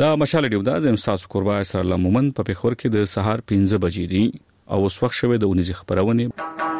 دا مشال ډیو دا زم تاسو قربا اسر الله مومن په پیښور کې د سهار 15 بجې دي او اوس وخت شوه د 19 خبرونه.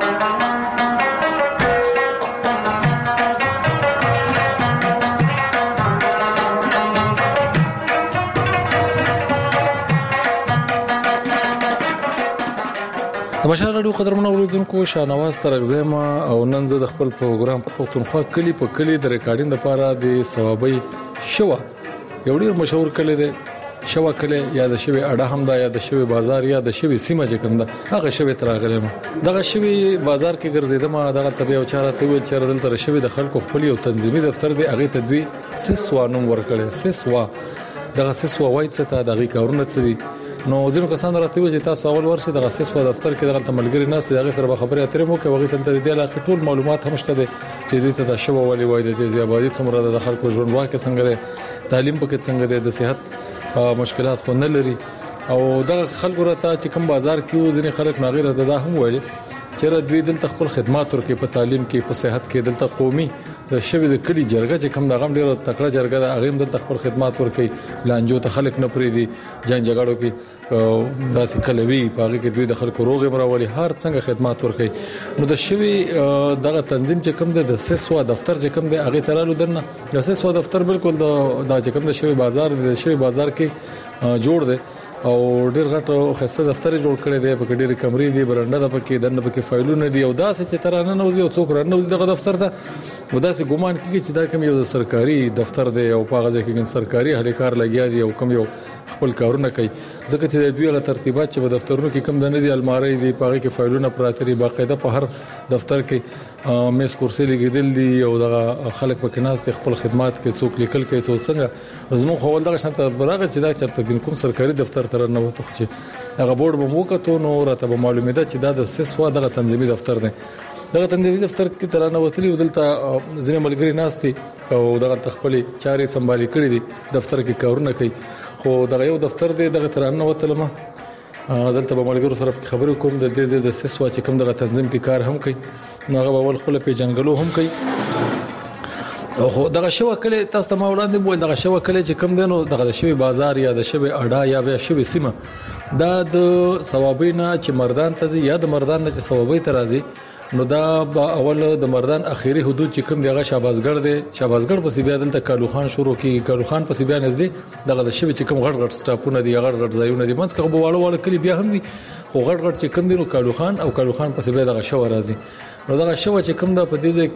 د مشال رادیو قدرمنو اوریدونکو شاهنواز ترغزما او نن زه د خپل پروګرام په پښتونخوا کلی په کلی د ریکارډینګ لپاره د ثوابي شوا یو ډیر مشهور کلی دی. شوا کلی یا د شوی اډه هم دا یا د شوی بازار یا د شوی سیمه چې کوم دا هغه شوی تراغلم دغه شوی بازار کې ګرځیدم دغه طبيعي او چاره ته ویل چې دلته شوی د خلکو خپل یو تنظیمي دفتر دی هغه ته دوی سسوانو ورکړي سسوا دغه سسوا وایي ته دغه کارونه څه دي. نو ځینو کسان راته وي چې تاسو اول ورشي د غسیس په دفتر کې دغه ملګری ناس دغه سره خبرې اترې مو کوي هغه تل د علاقې ټول معلومات هم شته دي چې دې ته د شوه ولي وای د زیابادي څومره د خلکو ژوند واکه څنګه دي تعلیم پکې څنګه دي د صحت مشکلات خو نه لري او دغه خلکو راته چې کوم بازار کې ځینې خلک ناغیر ده هم وایي چې دوی دلته خپل خدمات ورکوي په تعلیم کې په صحت کې دلته قومي د شوی د کلی جرګه چې کوم دغه ډیره تکړه جرګه ده هغه دلته خپل خدمات ورکوي لانجو ته خلک نه پری دي جنگ جګړو کې داسې کلوي پاږي کې دوی د خلکو روغ مرولي هر څنګه خدمات ورکوي. نو د شوی دغه تنظیم چې کوم د سسوا دفتر چې کوم د هغه ترالو دنه د سسوا دفتر بالکل د چې کوم د شوی بازار کې جوړ دی او ډیر غټ خسته دفتر جوړ کړی دی په ډیر کمرې دی برنده د پکې دنه پکې فایلونه دی او داسې چې ترانه نوځي او څوک رانه دغه دفتر ته وداسې ګومان کیږي چې دا کوم یو سرکاري دفتر دی او په هغه کې سرکاري اهلکار لګیا دي او کوم یو خپل کارونه کوي ځکه چې دوی غو ترتیبات چې په دفترونو کې کوم د نه دي الماری دی په هغه کې فایلونه پراته دي باقاعده په هر دفتر کې میز کرسي لګیدل دي او دغه خلک په کناست خپل خدمات کې څوک لیکل کوي څو څنګه زموږ خپل دغه شانته برابر چې دا چرته کوم سرکاري دفتر تر نه وته چې هغه بورډ به موکته نو راته به معلومه ده چې دا د سسوا دغه تنظیمي دفتر دی. دغه تنظیمي دفتر کې تر نه وتلی ودلته ځینې ملګری ناشتي او دغه تخپل چاري سمبالي کړی دي دفتر کې کارونه کوي خو دغه یو دفتر دی دغه تر نه وتلمه دلته به ملګرو سره خبرې کوم د دې د سسوا چې کوم دغه تنظیم کې کار هم کوي نو هغه اول خپل په جنگلو هم کوي او دغه شوه کله تاسو ته وړاندې بول دغه شوه کله چې کوم دینو دغه شوی بازار یا د شوی اډا یا به شوی سیمه دا د ثوابینا چې مردان ته یا د مردان نه چې ثوابي ترازی نو دا اول د مردان اخیری حدود چې کوم دغه شابازګړ دی شابازګړ په سی بیا دلته کالوخان شروع کی کالوخان په سی بیا نږدې دغه د شوی چې کوم غټ غټ سټاپونه دي غټ غټ ځایونه دي منځ کې بواړو واړو کلی بیا هم وي خو غټ غټ چې کوم دینو کالوخان او کالوخان په سی بیا دغه شو راځي نو دغه شو چې کوم د په دې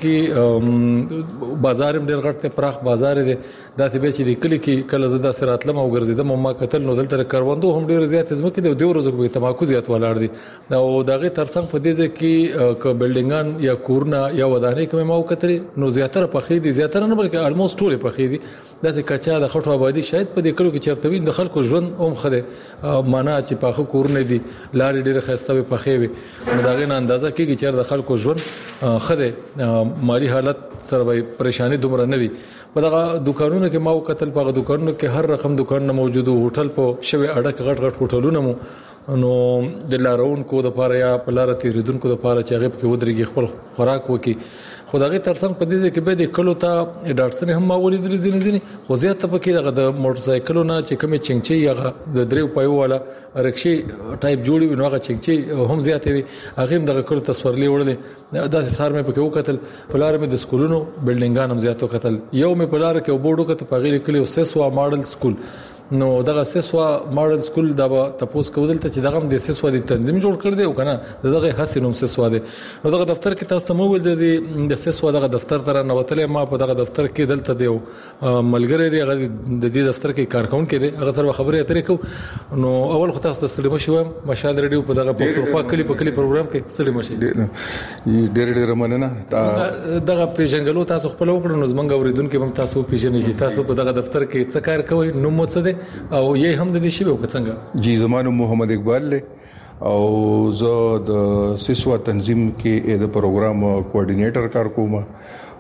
کې بازار ډیر غټ ته پراخ بازار دی دا ته به چې د کلی کې کله زدا سراتلم او ګرځیدم ما قتل نو دلته کاروندو هم ډیر زیات زمکه دی د ورځو په تماکو زیات ولاړ دي او دغه ترڅنګ په دې کې بلډینګان یا کورونه یا ودانۍ کومه مو کتري نو زیاتره پخې دي زیاتره نه بلکې الموست ټول پخې دي داسې کچا د خټو آبادی شاید په دې کلو کې چرته د خلکو ژوند اوم خده معنا چې پاخه کورونه دي لارې ډیره خسته به پخې وي نو داغه اندازه کېږي چې د خلکو ژوند خده مالی حالت سره پریشانی دومره نه وي په دغه دکانونو کې ما وکتل په دکانونو کې هر رقم دکان موجود هوټل په شوی اډه غټ غټ هوټلونه مو نو د لارون کو د پاره یا په لار تیریدونکو د پاره چې هغه په ودرېږي خپل خوراک وکي خدای ترڅنګ په دې کې به د کلو ته ډاکټر هم ماولې د ځینې خو زیات په کې دغه موټر سایکلونو چې کومه چنګچي یا د دریو پایو والا رکشي ټایپ جوړي نو هغه چنګچي هم زیات وي هغه دغه کلو تصورلې وړلې داسې سار مې پکې وکتل په لار مې د سکولونو بلډینګان هم زیات وکتل یو مې په لار کې وبورډو کته پغې لیکلو سسوا ماډل سکول نو دغه سسوا ماډل سکول دا تاسو کول ته چې دغه د سسوا د تنظیم جوړ کړ دی او کنه دغه حسینوم سسوا دی نو دغه دفتر کې تاسو مو ول د سسوا دغه دفتر تر نه وتلې ما په دغه دفتر کې دلته دی ملګری دی هغه د دې دفتر کې کارکون کې دی هغه سره خبرې اترې کو نو اول خو تاسو تسلیم شوم مشال ریډیو په دغه پښتونخوا کلی په کلی پروګرام کې تسلیم شي ډېر مننه دغه پیژنګلو تاسو خپل وکړو نو زمونږ اوریدونکو هم تاسو پیژنئ چې تاسو په دغه دفتر کې څه کار کوئ نو مو څه او یې هم د دې شی په څنګه جی زمانو محمد اقبال له او زه د سسوا تنظیم کې د پروګرام کوارډینیټر کار کوم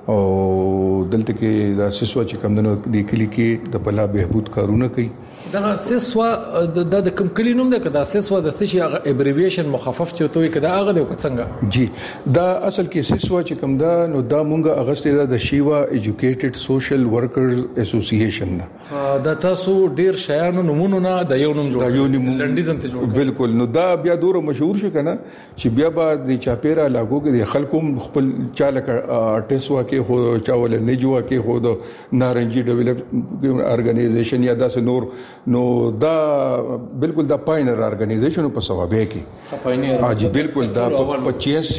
او دلته کې د سیسوا چې کمندونو د کلی کې د بلا بهبود کارونه کوي. دا سیسوا د کوم کلی نوم ده کدا سیسوا د څه شي ابریویشن مخفف چوتوي کدا هغه د څنګه جی دا اصل کې سیسوا چې کوم ده نو دا مونږه اغسته د شیوا ایجوکیټډ سوشل ورکرز اسوسییشن نه دا تاسو ډیر شایانو نمونه نه د یو نوم جوړ لنډیزم ته جوړ بالکل. نو دا بیا دوره مشهور شو کنه چې بیا بعد د چاپیرا لاګو کې د خلکو خپل چاله ټیسوا کې هو چاول نه جوړه کې هو د نارنجي ډیولپ ارګنایزیشن یا داس نور نو دا بالکل دا پاینر ارګنایزیشن په ثوابه کې اجي بالکل دا 85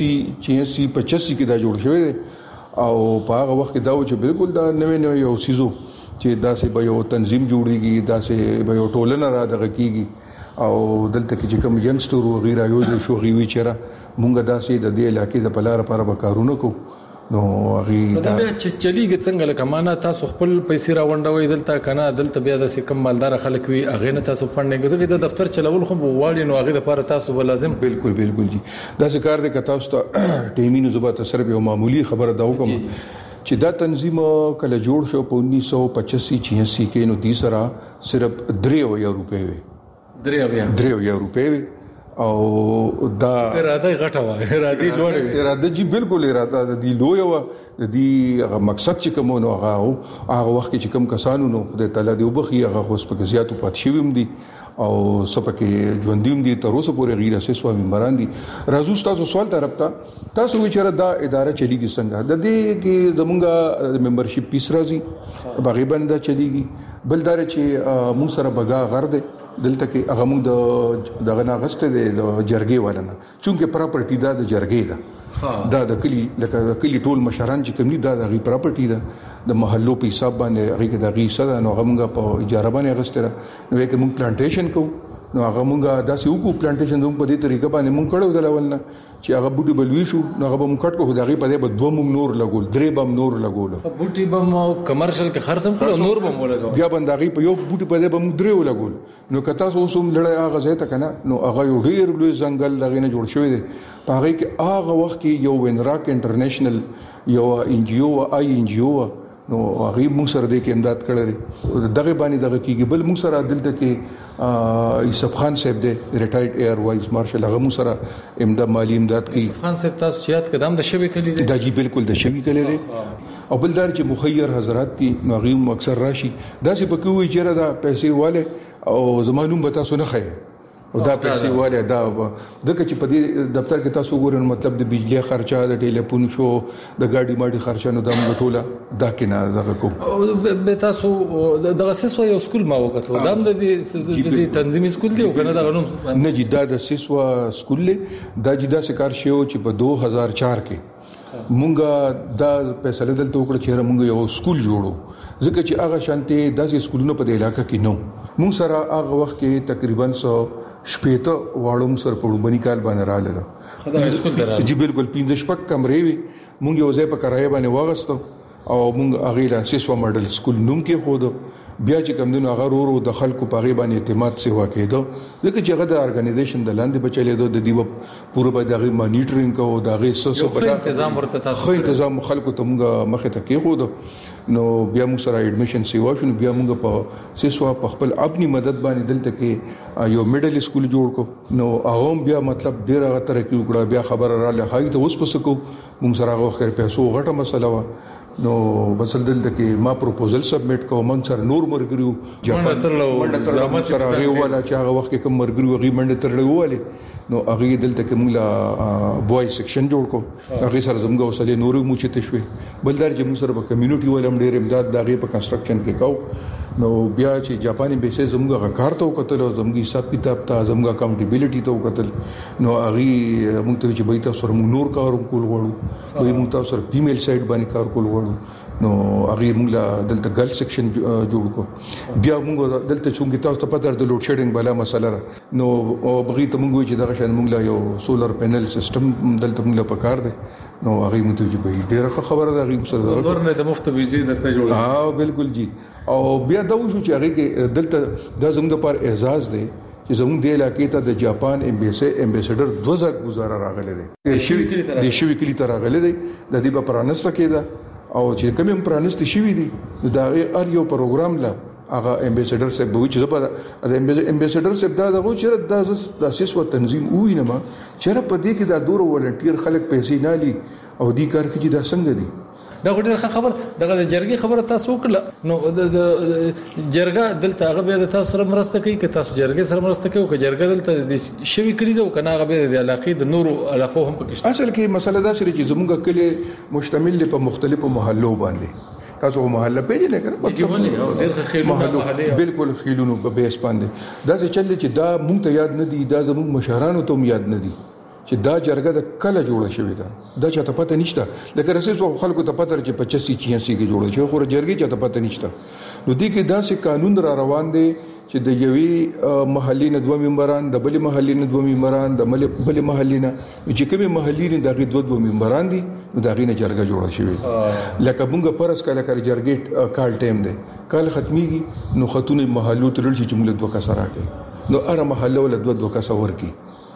کې دا جوړ شوی دی او په هغه وخت کې دا چې بالکل دا نوې یو سيزو چې دا سه به یو تنظیم جوړیږي دا سه به یو ټولنه را دغه کیږي او دلته کې چې کوم ینګستر او غیره یو د شو غوي چیرې مونږ دا سه د دې علاقې د پلار لپاره به کارونه کو نو غي دا چې چلیږي څنګه لکه معنا تاسو خپل پیسې راوندوي دلته کنه دلته بیا د کم مالدار خلک وي اغه نه تاسو فندینګ زګي د دفتر چلول خو واړی نو اغه لپاره تاسو لازم بالکل جی دا څه کار دی که تاسو ته ټیمینو زبات سره یو معمولی خبره دا وکم چې دا تنظیم کله جوړ شو په 1985-86 کې نو د سره صرف 3 روپے وي 3 روپے او دا اراده غټه و اراده لوړه اراده جی بالکل اراده د دې لوی و د دې مقصد چې کوم نو هغه وخت چې کوم کسانو نو د تعالی دی وبخي هغه خو سپک زیاتو پات شویم دي او سپکه ژوندیم دي تر اوسه پورې غیر اساس و ممبران دي. راځو تاسو سوال طرف ته تاسو وچره دا اداره چلیږي څنګه د دې کې زمونږه ممبرشپ پیس راځي بغیبن دا چلیږي بلدار چې مون سره بغا غرد دلته کې هغه موږ دغه ناغسته د جرګې ولنه چونکه پراپرټي دا د جرګې ده دا د کلی لکه کلی ټول مشران چې کوم دي دا د غي پراپرټي ده د محلو په حساب باندې هغه د غي صدا نو هغه موږ په اجاره باندې غسته نو کې موږ پلانټیشن کوو نو هغه موږ داسې وکړو پلانټیشن دوم په دې طریقه باندې موږ کړو د لولنه چې هغه بوټي بلوي شو نو هغه موږ کټ کو دغه په دې په 2 نور لګول 3 بم نور لګول بوټي بم کمرشل کې خرڅم کړو نور بم ولګول بیا باندې په یو بوټي په دې بم 3 لګول نو کته اوس هم لړای هغه ځای ته کنه نو هغه یو ډیر لوی ځنګل لغې نه جوړ شوی دی په هغه کې هغه وخت کې یو وینراک انټرنیشنل یو ان جی او آی ان جی او نو هغه موږ سره د کې امداد کړل دغه باندې دغه کېږي بل موږ سره دلته کې یوسف خان صاحب دی ریټایرډ ایر وایس مارشل هغه موږ سره امداد مالی امداد کوي. یوسف خان صاحب تاسو یاد قدم د شوی کلی دی دا جی بالکل د شوی کلی دی او بلدار چې مخیر حضرات دي نو هغه اکثر راشي دا چې پکوي چیرې دا پیسې والے او زمانوم به تاسو نه خای او دا پیسې والے دا دغه چې په دې دفتر کې تاسو ګورئ مطلب د بجلی خرچه د ټلیفون شو د ګاډي ماډي خرچه نو د مټوله دا کې نه دغه کوم به تاسو دغه سیسوا یو سکول ما وکړو دا د دې تنظیمي سکول دی او کنه دا غنوم نه جی دا د سیسوا سکول دا جدا سکار شیو چې په 2004 کې مونږه دا فیصله دلته وکړه چې مونږ یو سکول جوړو ځکه چې هغه شانته داسې سکولونه په علاقې کې نو مونږ سره هغه وخت کې تقریبا 100 واړم سر په بنی کال باندې رااله خدای سکول درا جی بالکل 15 شپک کمرې وي مونږ یو ځای په کرایه باندې واغستو او مونږ هغه لا سیسوا ماډل سکول نوم کې خو بیا چې کوم دنو هغه ورو د خلکو په غي باندې اعتماد سیوا کېدو ځکه چې هغه د ارګنایزیشن د لاندې بچلې د دیو پوره به دغه مانیټرینګ او دغه سسو په تنظیم ورته تاسو خو تنظیم خلکو ته موږ مخه ته کې خو نو بیا موږ سره اډمیشن سیوا شو بیا موږ په سیسوا په خپل خپل مدد باندې دلته کې یو میډل سکول جوړ کو نو هغه بیا مطلب ډیر هغه ترقی وکړه بیا خبر را لهای ته اوس پسکو موږ سره هغه خیر پیسو غټه مسله و نو بسل دلته کې ما پروپوزل سبمیټ کوم منځ سره نور مرګريو جاپان منډه تر سره غوړه چې هغه وخت کې کوم مرګريو غي منډه تر غوړه نو هغه دلته کې موږ لا بوای سیکشن جوړ کو هغه سره زموږ وسلې نور موچته شوي بلدار چې موږ سره په کمیونټي ولم ډېر امداد دغه په کنستراکشن کې کو نو بیا چې جاپاني بیسه زموږ غکار ته وکتل او زموږ حساب کتاب ته زموږ اکاونټیبিলিټي ته وکتل نو هغه موږ ته چې بیت سره موږ نور کار کول غواړو وای موږ تاسو سره فیمیل سایډ باندې کار کول غواړو نو هغه موږ دلته ګرل سیکشن جوړ کو بیا موږ دلته چې تاسو ته پته د لوډ شیډینګ بلا مسله نو بغي ته موږ چې دغه شان موږ یو سولر پینل سیستم دلته موږ پکار دی نو هغه موږ ته به ډیره خبره ده هغه سره ورنه د مفت بجلی درته جوړه ها بالکل جی او بیا دا وشو چې هغه کې دلته د زموږ پر اعزاز دی چې زموږ د علاقې ته د جاپان امبیسډر 2000 گزاره راغله دي د شوی کلی ته راغله دي د دې په پرانسته کې ده او چې کوم پرانست شي دي دا ار یو پروګرام لا هغه امبیسډر صاحب به چې د امبیسډر صاحب دا دغه چې د اساس او تنظیم وینم چې په دې کې دا دور ولنټیر خلک پیسې نه لي او دې کار کې دا څنګه دي دا ډېر خبر دغه د جرګې خبره تاسو وکړه نو د جرګه دلته هغه به تاسو سره مرسته کوي که تاسو جرګې سره مرسته کوي که جرګه دلته د شوی کړی دی کنه هغه به د علاقې د نورو علاقو هم پکې اصل کې مسله دا چې زموږ کلی مشتمل په مختلفو محلو باندې تاسو محله پیژنئ کنه محلو بالکل خیلونو په بیس باندې دا چې چل چې دا مونږ ته یاد نه دي دا زموږ مشرانو ته یاد نه دي چې دا جرګه د کله جوړه شوې ده دا چاته پته نشته لکه رسېسو خلکو ته پته چې 85 کې جوړه شوې خو جرګې چاته پته نشته نو دې کې دا چې قانون را روان دي چې د یوې محلي نه دوه ممبران د بلې محلي نه دوه ممبران د بلې محلي نه چې کومه محلي نه دغه دوه ممبران دي نو دغه نه جرګه جوړه شوې لکه موږ پرس کله جرګې کال ټیم دی کال ختميږي نو خاتون محلو ترل چې موږ دوه کسه راکې نو اره محله ول دوه کسه ورکی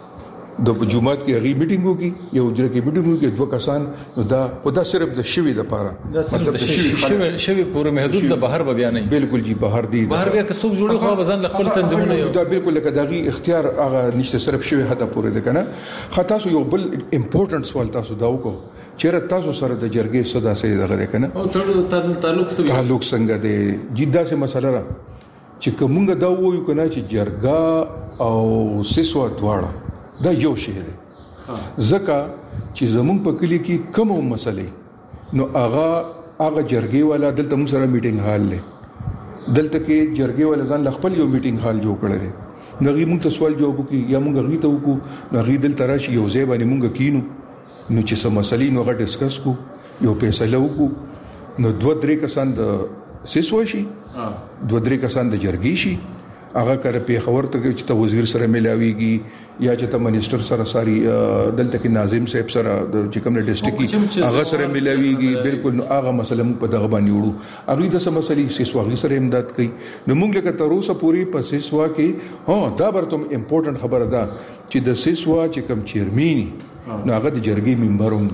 د جمعات کې غي میټینګ وکي یو جره کې میټینګ وکي دوه کسان نو دا خدا صرف د شوی د پاره مطلب د شوی پوره محدود د بهر بیا نه بالکل جی بهر دی بهر بیا که څوک جوړي خو بزن خپل تنظیمونه دا بالکل لکه دغه اختیار هغه نشته صرف شوی حدا پوره ده کنه خاطر تاسو یو بل امپورټنت سوال تاسو دا وکړو چیرې تاسو سره د جرګې صدا سي دغه ده کنه او تعلق څنګه دی جدا سه مسله را چې کومه دا وایو کنه چې جرګه او سیسو دواړه دا یو شی دی ځکه چې زمونږ په کلی کې کومه مسلې نو هغه جرګې والا دلته موږ سره میټینګ هال لې دلته کې جرګې والا ځان خپل یو میټینګ هال جوړ کړل نو غي موږ ته سوال جواب وکي یا موږ غي ته وکړو نو غي دلته راشي یو ځای باندې موږ کینو نو چې سم مسلې نو غا ډیسکس کو یو فیصله وکړو نو دوه درې کسان د سیسو شي دوه درې کسان د جرګې شي هغه کړه په خبر ته چې ته وزیر سره ملاويږي یا چې ته منیسټر سره ساري دلته کې ناظم صاحب سره د چکم ډیسټریکټ هغه سره ملاويږي بالکل نو هغه مسله موږ په دغه باندې وړو هغه د سم مسلې سیسواغي سره امداد کوي نو موږ لکه تر اوسه پوری په سیسوا کې ها دا برته امپورټنت خبره ده چې د سیسوا چې کم چیرمني نو هغه د جرګې ممبر هم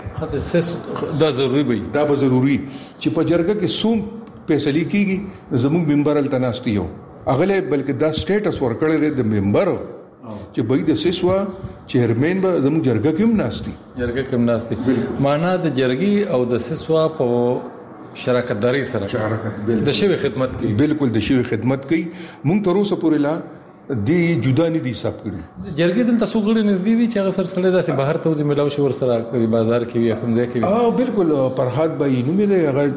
دی دا ضروری وي دا به ضروری چې په جرګه کې سوم فیصله کیږي زموږ ممبر التناستي یو اغله بلکې دا سټیټس ورکړل د ممبر چې به د سیسوا چیرمن به زموږ جرګه کې هم ناشتي معنا د جرګي او د سیسوا په شراکت داري سره د شوی خدمت کوي بالکل د شوی خدمت کوي مونږ تر اوسه پورې لا دی جدا نه دي حساب کړی جرګې دلته سوغړي نږدې وي چې هغه سره سره داسې بهر ته وځي ملاوي شو ور سره بازار کې وي کوم ځای کې وي بالکل فرحات بای نو مله هغه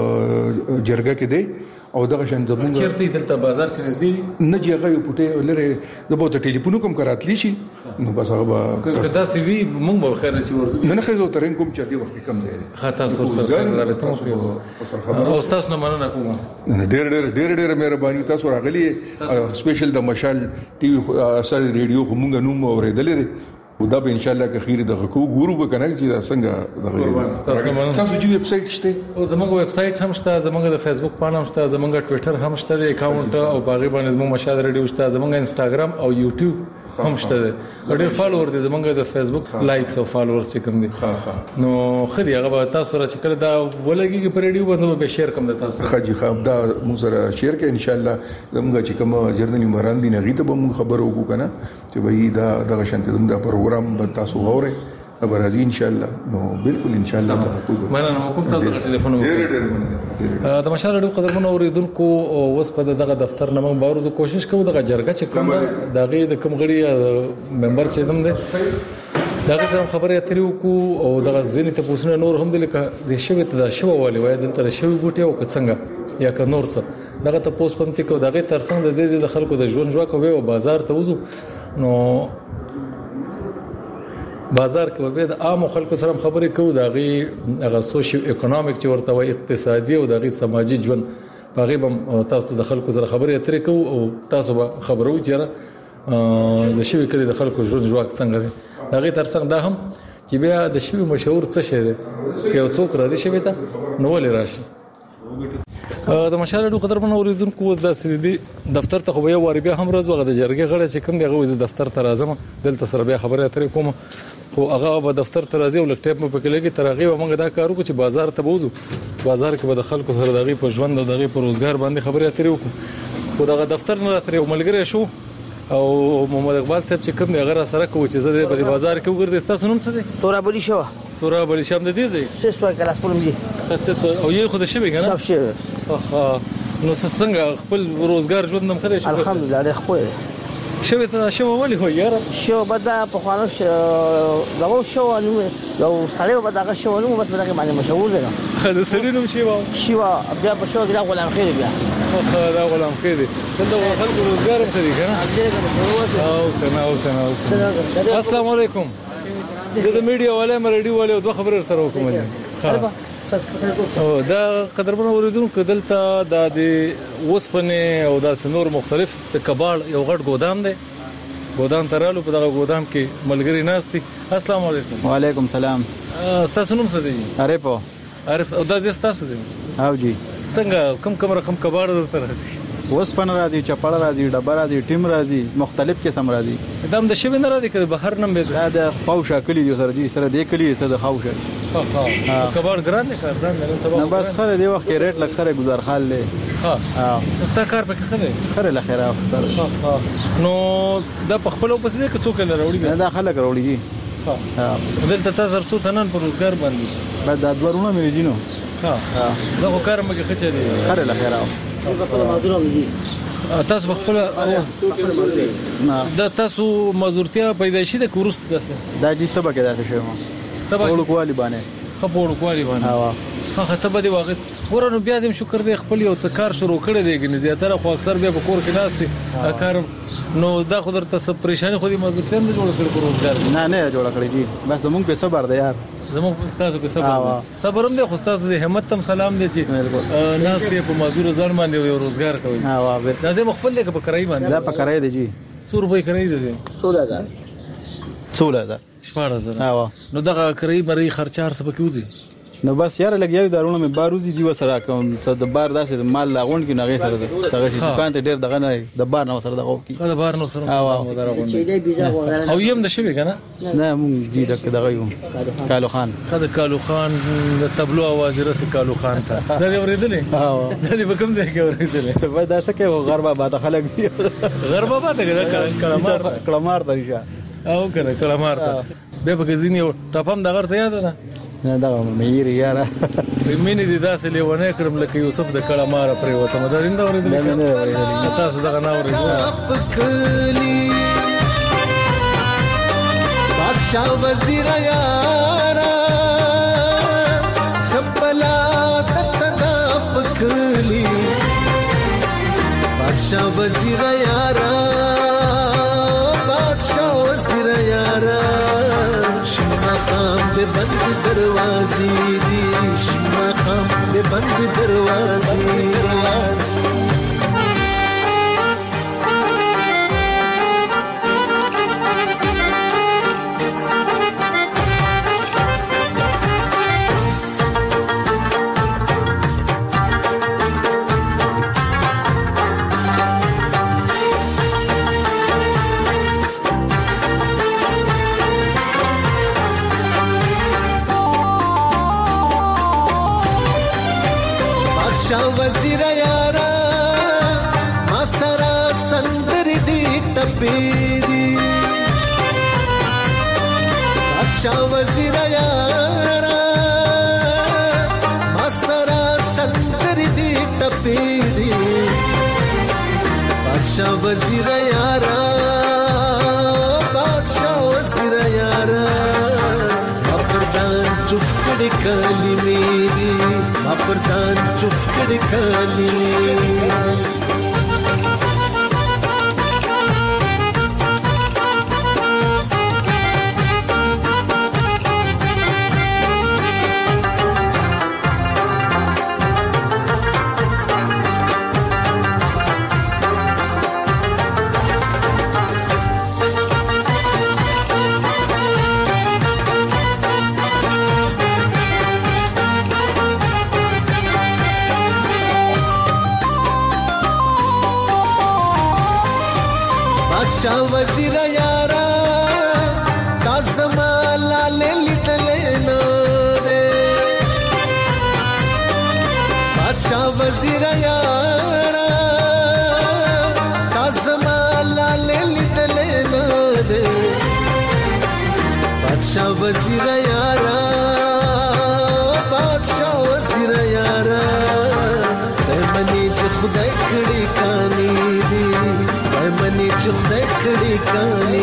جرګه کې دی او دغه شان زمونږ چیرته دلته بازار کې نږدې نه جګه یو پټه لره د بوته ټلیفون کوم کراتلی شي نو بس هغه کدا سی وی مونږ به خیر چې ورته نه خیر ترين کوم چې دی وخت کم دی خاطر سره راته مو او تاسو نه مننه کوم ډېر مهرباني تاسو راغلي سپیشل د مشال ټي وي اثر ریډیو کومګ نوم اوریدلې ودا به ان شاء الله که خیر دغه کو ګورو به کنه چې څنګه دغه تاسو چې ویب سټ شته او زموږ ویب سټ هم شته زموږ د فیسبوک پاڼه هم شته زموږ ټوئیټر هم شته د اکاونټ او باغی باندې زموږ مشاهده ریډیو شته زموږ انستګرام او یوټیوب هم شته ډېر فالوور دي زموږ د فیسبوک لایکس او فالوورز چې کوم دي نو خدي هغه تاسو سره چې کله دا ولګي په ریډیو باندې به شیر کوم د تاسو خجي خام دا موږ سره شیر کې ان شاء الله زموږ چې کوم جرنل مران دي نغې ته به موږ خبر وکړو کنه چې به دا دغه شانته زموږ د پروګرام به تاسو غوړې ابرازي ان شاء الله نو بالکل ان شاء الله مننه کوم تاسو ټلیفون وکړئ د مشال ډېر قدرمن اوریدونکو اوس په دغه دفتر نه موږ باور د کوشش کوو دغه جرګه چې کوم دغه د کوم غړي ممبر چې دم ده دغه خبره اترې وکړو او دغه ځینې ته پوښتنه نور هم د لکه د شوی ته د شو والی وای دلته شوی ګوټي او څنګه یا ک نور څه دغه ته پوسټ پم ته کو دغه ترڅنګ د دې د خلکو د ژوند ژوند او بازار ته وځو نو بازار کې به د عام خلکو سره خبرې کوو دغه هغه سوشل اکونومیک چې ورته وایي اقتصادي او دغه سماجی ژوند هغه به تاسو د خلکو سره خبرې اترې کوو او تاسو به خبرو چې د شوی کړي د خلکو ژوند ژوند څنګه دی دغه ترڅنګ دا هم چې بیا د شوی مشهور څه شه دی که یو څوک را دي شوی ته نو ولې راشي د مشال ډو قدر باندې اوریدونکو اوس د سیدي دفتر ته خو یو واری بیا هم راځو غو د جرګې غړي چې کوم دی غو دفتر ته راځم دلته سره بیا خبره اترې کوم خو هغه به دفتر ته راځي او لک ټیپ مې پکې لګي ترغه و موږ دا کارو کو چې بازار ته بوزو بازار کې به د خلکو سره دغه په ژوند او دغه په روزګار باندې خبره اترې وکړو خو دغه دفتر نه اترې ملګری شو او محمد اقبال صاحب چې کوم دی غره سره کو چې زه په بازار کې وګرځم تاسو نوم څه دی تورا بلی شو تورا بلی شم د دې ځای سیسوا کلاس پلم جی خاصه او یې خود شوی کنه صاحب شوی نو څنګه خپل روزګار ژوند نم خره شو الحمدلله د خپل شوی ته شو ولې هو یاره شو بدا په خوانو دغه شو نو یو سړی په دغه شو نو بس په دغه باندې مشهور دی خل سړی نوم شي وا بیا په شو کې دا غلام خیر بیا دا غلام خیر دی دا خلکو روزګار هم کوي کنه او کنه السلام علیکم د میډیا والے مریډي والے دوه خبرې سره وکم او دا قدرمن اوریدونکو دلته د وسپنې او د سنور مختلف کباړ یو غټ ګودام دی ګودام ترالو په دغه ګودام کې ملګری ناشتي السلام علیکم وعلیکم السلام تاسو نوم څه دی عارف او دا زه تاسو دی او جی څنګه کم رقم کباړ درته راځي وسپن راځي چپړ راځي ډبر راځي ټیم راځي مختلف قسم راځي دم د شوی نه راځي که بهر نم به دا د خواوشه کلی دی سره دي سره د کلی سره د خواوشه کباړ ګران دی کار ځان نن سبا نه بس خره دی وخت ریټ لک خره گزار خال له ها ستا کار پکې خره له خیره نو دا په خپل په څه کې څوک نه راوړي دا خلک راوړي ها دلته تاسو څو تنن پر روزګار باندې بعد دا دورونه مې جنو ها دا کار مګه خچې دی خره له خیره تاسو خپل دا تاسو مزورتیا پیدایشي د کورس دا جې تبه کې دا شی ما ټول کوالي باندې خپل کوالي باندې ها ته به وخت ورنو بیا دې شکر دې خپل یو څه کار شروع کړی دی ګنې زیاتره خو اکثر بیا په کور کې ناشته کار نو دا خو درته څه پریشانی خو دې مزورتیا نه جوړ کړی روزګار نه جوړ کړی دي بس زمونږ په صبر دی یار زموږ استاد په صبر هم دي خو استاد دې همت تم سلام دي چې ناس دې په مزدور ځان باندې یو روزګار کوي ها دا زه خپل دې په کرای باندې دا په کرای دی جی 100 روپے کرای دي 16000 14,000 نو دغه کرای مری خرچار څه پکې ودی نو بس یار لګیاو دارونه مې باروزی دی وسره کوم څه د بار داسې مال لاغون کې نغې سره دغه شي دکان ته ډیر دغه نه د بار نو سره دغه کی د بار نو سره او یم د شوی کنه نه مونږ دې دغه یو کالو خان کالو خان د تبلو आवाज رسې کالو خان ته دا اوریدلې دا دې په کوم ځای کې اوریدلې وای دا څه کې غربا باده خلک دي غربا باده کلمار طریقه او کنه کلمار ته به په ځینې ټاپم دغه ته یاد نه نه دا مې یاره مینه دي داسې لیونه کړم لکه یوسف د کلمار پرې وته مدارین دا ورېدل تاسو دغه نه ورېدل بادشاہ وزیر یارا سپلا تتنا پکلی بادشاہ وزیر یارا بادشاہ وزیر یارا شما خام دے بند دروازی دی شما خام دے بند دروازی وزیر یارا ما سرا سندر دی ټپې دی بادشاہ وزیر یارا ما سرا سندر دی ټپې دی بادشاہ وزیر یارا بادشاہ وزیر یارا پردان چفکڑ کلی میری پردان چفکڑ کلی وزیر یارا بادشاہ وزیر یارا منی چې خدای کړي کانی دی منی چې خدای کړي کانی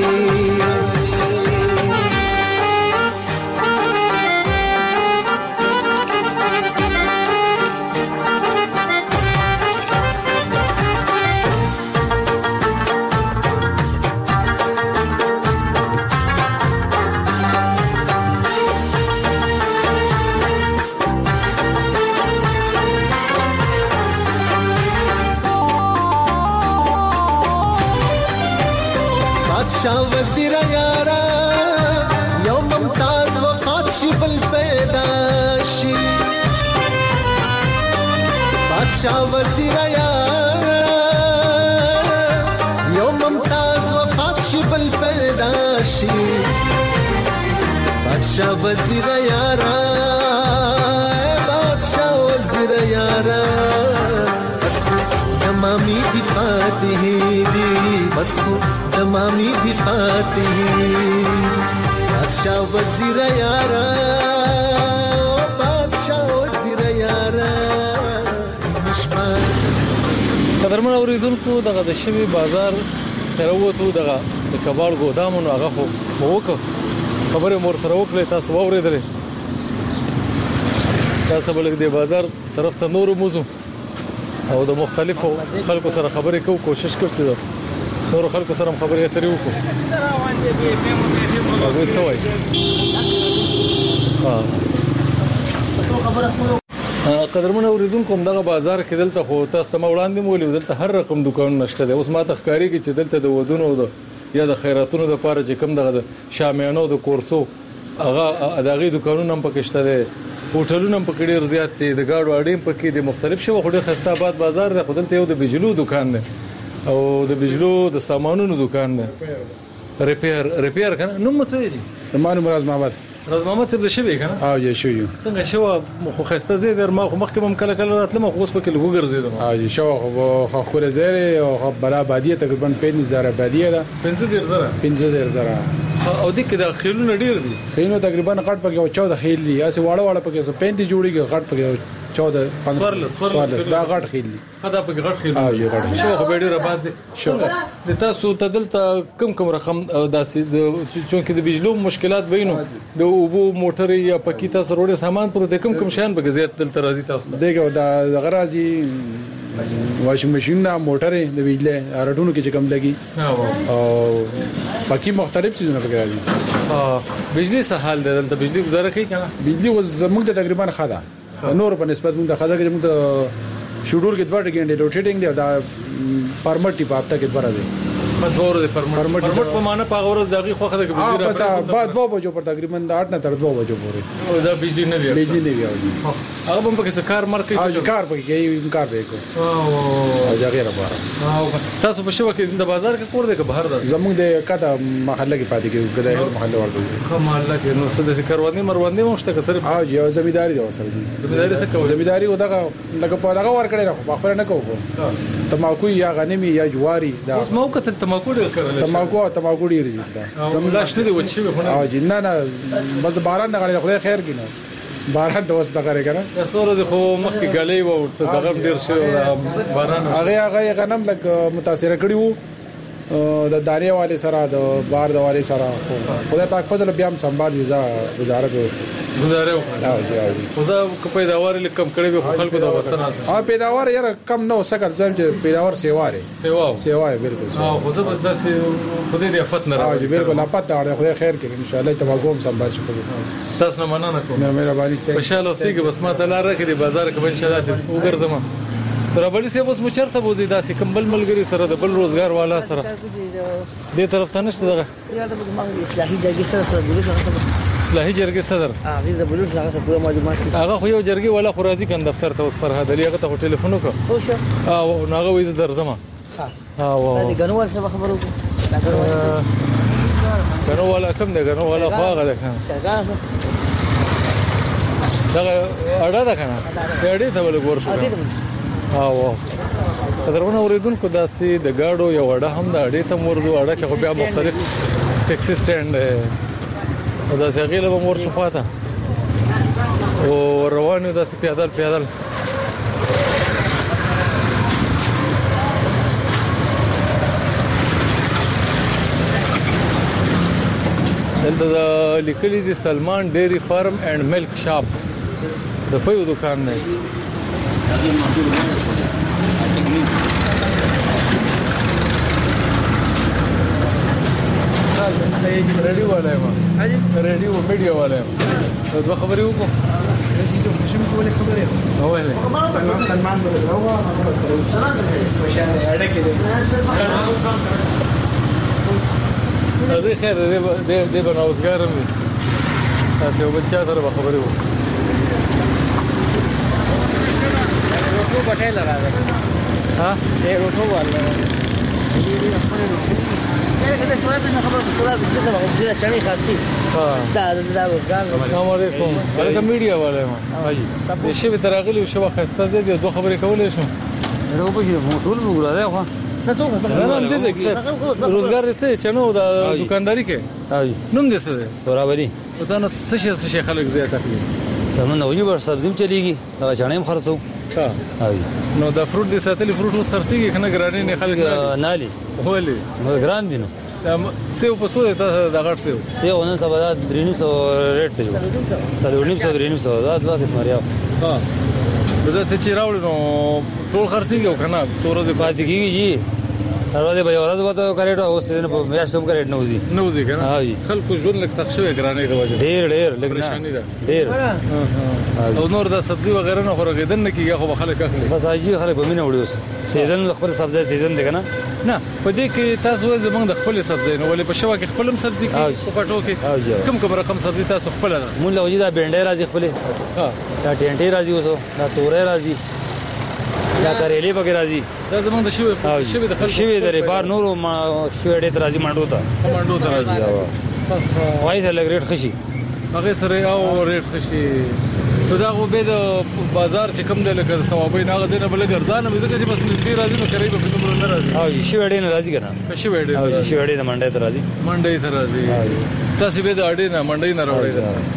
بادشاہ وزیر یارا یو ممتاز وفات شي بل پیدا شي بادشاہ وزیر یارا یو ممتاز وفات شي بل پیدا شي بادشاہ وزیر یارا بادشاہ وزیر یارا تمامی دی فاتح دی بس تمامی دی فاتح بادشاہ وزیر یارا بادشاہ وزیر یارا مشمار قدرمن اوریدونکو دغه د شوی بازار تروتو دغه د کباړ ګودامونو هغه خو وکړه خبره مور سره وکړه تاسو واورېدلې تاسو بلګ دی بازار طرف ته نور موزو او د مختلفو خلکو سره خبرې کوو کوشش کوو نور خلکو سره خبرې اترې وکړو هغه څه وایي قدرمن اوریدونکو دغه بازار کې دلته خو تاسو ته وړاندې مولې دلته هر رقم دکان نشته دی اوس ما تخکاری کې چې دلته د ودونو یا د خیراتونو د پاره چې کم دغه شامیانو د کورسو هغه اداغي دکانونه هم پکې شته دي هوټلونه هم پکې ډیر زیات دي د گاډو اډې پکې د مختلف شو خو د خسته آباد بازار د خپل ته یو د بجلو دکان دی او د بجلو د سامانونو دکان دی ریپیر کنه نو مڅه دي زمانو راز محمد څه د شوی کنه او یې شو یو څنګه شو خو خسته زید ما خو مخکې هم کله کله راتلم خو اوس پکې لګو ګرځیدم او یې شو خو خپل زره او بلا بادیه تقریبا 5000 بادیه ده 5000 او دې کې د خیلونو ډیر دي خیلونو تقریبا غټ پکې 14 خیل دي اسه واړه واړه پکې 35 جوړیږي غټ پکې 14 15 دا غټ خیل دي خدا پکې غټ خیل او یې غټ شو خو ډیر آباد شو د تاسو تدلته کم رقم داسې چونکه د بجلو مشکلات وینو د اوبو موټر یا پکې تاسو وروړي سامان پر د کم شان به زیات دلته راځي تاسو دغه د غرازي واشنګ ماشين نه موټر د بجلی راډونو کې کم لګي او باقي مختلف چیزونه پکې راځي بجلی څه حال ده دلته بجلی گزاره کوي کنه بجلی زموږ ته تقریبا خدا نور په نسبت موږ خدا کې موږ شډول کې 2 غنټې روټیټینګ دی دا پرمټ په هفته کې دوره دی په دوه ورځې پرمټ په معنا په غوړز دغه خوخه د بجلی بس بعد 2 بجو پر تقریبا 8 نه تر 2 بجو پورې دا بجلی نه وی هغه هم پکې کار مرکز کار پکې کوي کار به کو او ځای راوړم تاسو په شوه کې د بازار کې کور دی که بهر ده زموږ د کته محله کې پاتې کې ګدای محله ورته خو محله کې نو څه د کارواني مرواني مشته کسر او یو زمیداری ده وسره زمیداری څه کوي زمیداری ودغه لکه په دغه ور کړی راخو خبر نه کوو تماکو یا غنمی یا جواری دا اوس مو کتل تماکو ډیر کړل تماکو ډیر دي زموږ لاشنه دی وچی به او جنہ نه بس باران د غړي خدای خیر کینو باران د وسته کوي کنه سورز خو مخکې غلې و دغه ډیر شو باران هغه غنم لک متاثر کړي وو د دانې والے سره د بار د والے سره خدای پاک فضل بیا هم سنبال یوزا وزارت گزاره وکړه خو دا پیداوار کم کړي به خلکو د وطن اساس پیداوار یاره کم نو سکه ځم چې پیداوار سیواره سیوا بالکل خو زه بس داسې خدای دې افت نه راوړي بالکل افت اړه خدای خیر کړي ان شاء الله تماګوم سنبال شي تاسو نه مننه کوم مهرباني په شاله اوسېږي بس ما ته لار راکړي بازار کې ان شاء الله وګرځم ترابلی سه اوس مچرته بوزي داسې کمبل ملګری سره د بل روزګار والا سره دې طرف ته نشته دغه اصلاحي جرګې سره اصلاحي جرګې صدر هغه د بلوچ هغه پوره معلومات هغه خو یو جرګې ولا خو راځي کند دفتر ته اوس فرهاد علي هغه ته ټلیفون وکړ او هغه وې درځم دا غنوال څه خبرو غنوال کوم دی غنوال خو هغه ده دغه اړه ده کنه اړې ته ول ګور شو او قدرونه اوریدونکو داسې د گاډو یو اړه هم د اړې ته مرزو اړه کې خو بیا مختلف ټیکسي سټاند دا څنګه به مور صفاته او روانو دا پیادل دلته لیکلي دي سلمان ډيري فارم اینڈ ملک شاپ د پيو دکان دی रेडियो वाला है हां जी रेडियो मीडिया वाला है तो खबर है को ऐसी जो मशीन को वाले खबर है वो है सलमान बोल रहा हूं मशीन ऐड के زي خير دي بناوزګار مې تاسو یو بچا سره خبرې وو روټو بټای لگا ها دې روټو والا كده شويه بس خبر بسرعه لسه بقول چني خاصي دا السلام علیکم دا میډیا والے ما حاجی شی به تراغلی او شبا خسته زید دوه خبرې کولې شو ورو به ټول وګورای خو نه ته نوم دې څه روزګار دې چنو دا دکانداری کې حاجی نوم دې څه برابرۍ وته نو څه شي خلک زیات کوي نو نو یو بر سبزی چلیږي دا چانه خرڅو ها حاجی نو دا فروټ دې ساتلی فروټ اوس خرڅيږي کنه ګرانی نه خلک نه لي ولې نو ګران دي نو سیو په سو ته دا غټ سیو ونه سبا 300 ریټ دی 300 دا دوا کې ماریا ها دا ته چې راوړل نو ټول خرڅيږي کنه سورزه پاتې کیږي جی هرواده به ورځ وته کریټو اوس نه په میاشتوم کریټ نوځي کنه خلکو ژوند لک سخت شوی ګرانې د وجه ډېر پریشانی ده ډېر او نور دا سبزی وغیرہ نه خورګیدل نه کیږي خو خلک اخلي بس اجي خلک به مینه وړي اوس سیزن خپل سبزی سیزن دی کنه نه په دې کې تاسو زمونږ د خپل سبزی نو ولې په شوا کې خپلم سبزی کې په پټو کې کوم رقم سبزی تاسو خپل ده مونږ له وجه دا بینډای راځي خپل ها دا ټینټي راځي اوسو دا تورې راځي دا کریلې وغیرہ راځي دا زمونږ د شوی د خلک شوی د ریبار نور شوی ډېر راځي مانډو ته راځي وای سره ریټ خشي هغه سره او ریټ خشي دا غو به د بازار چې کم دی لکه ثوابي نه غزنه بل ګرځانه به چې بس نږدې راځي نو قریب به کوم نه راځي او شوی ډېر راځي کنه شوی ډېر د منډه ته راځي تاسو به د اډې نه منډې نه راوړئ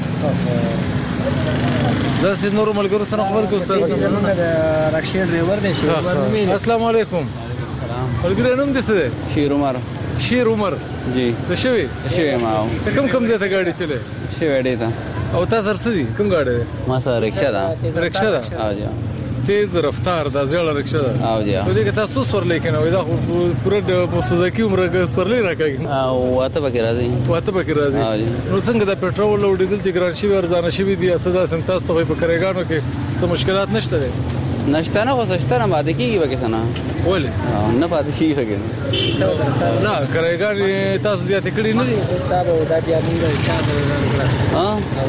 زه نور ملګرو سره خبر کوم استاد رکشا ډرایور دی السلام علیکم ملګری نوم دې څه دی شیر عمر جی ته شوی ما کوم ځای ته ګاډي چلے شوی ډې ته او تاسو سره دي کوم ګاډي ما سره رکشا ده او جی تیز رفتار دا زیړه رکشا ده او جی په دې کې تاسو سور لیکنه وای دا پوره د سوزاکی عمر سورلې راکاږي او واته بکې راځي نو څنګه د پېټرول او ډیزل چې ګران شي ورځانه شي دي اساس سم تاسو ته په کرېګانو کې څه مشکلات نشته دي نشته نه غوښتنه نه باندې کیږي وکه سنا ولې نه پاتې کیږي نه کرېګانې تاسو زیات کړی نه دي صاحب او د دې امیر چا ها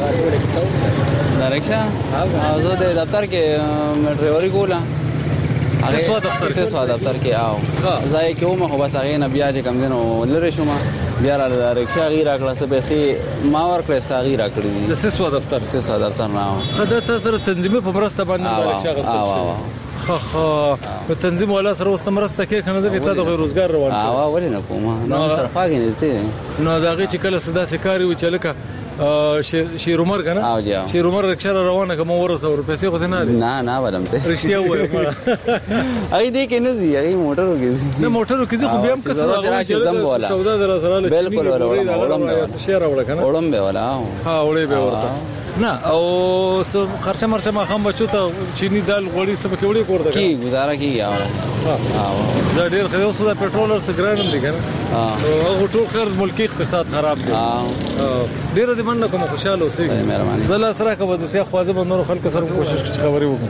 رکشا او زه د دفتر کې ډرایوري کوله سیسوا دفتر کې او ځای کې ومه خو بس هغه نه بیا چې کم دینو لری شوم بیا را رکشا غیر کړه څه پیسې ما ور کړې ساغي را کړې د سیسوا دفتر نه خدای ته سره تنظیمي په مرسته باندې رکشا غوښتل خو په تنظیم ولا سره واستمرسته کې کنه ځکه ته د روزګار روان ولې نه کوم نو سره پاګې نشته نو داږي چې کله صدا سکاري و چې لکه شیر عمر کنه شیر عمر رکشا روانه کوم ورسره پیسې خو نه نه ولم ته رښتیا وایي اې دې کې نه زی اې موټرو کې نه موټرو کې خو بیا هم کس سودا در سره بالکل ولا شیر ولا کنه اورم به ولا ها اورې به ورته نه او خرچه مرچه ما هم بچو ته چینی دال غوړي سب کې وړي کوړه کی گزاره کی دا ډېر خو اوس د پېټرول او سګرانم دي کنه او ټول خیر ملکی اقتصاد خراب دی ډېر دې باندې کوم خوشاله اوسې مهرباني زله سره کوم د سیاح خوازه به نور خلک سره کوشش خبرې وکړو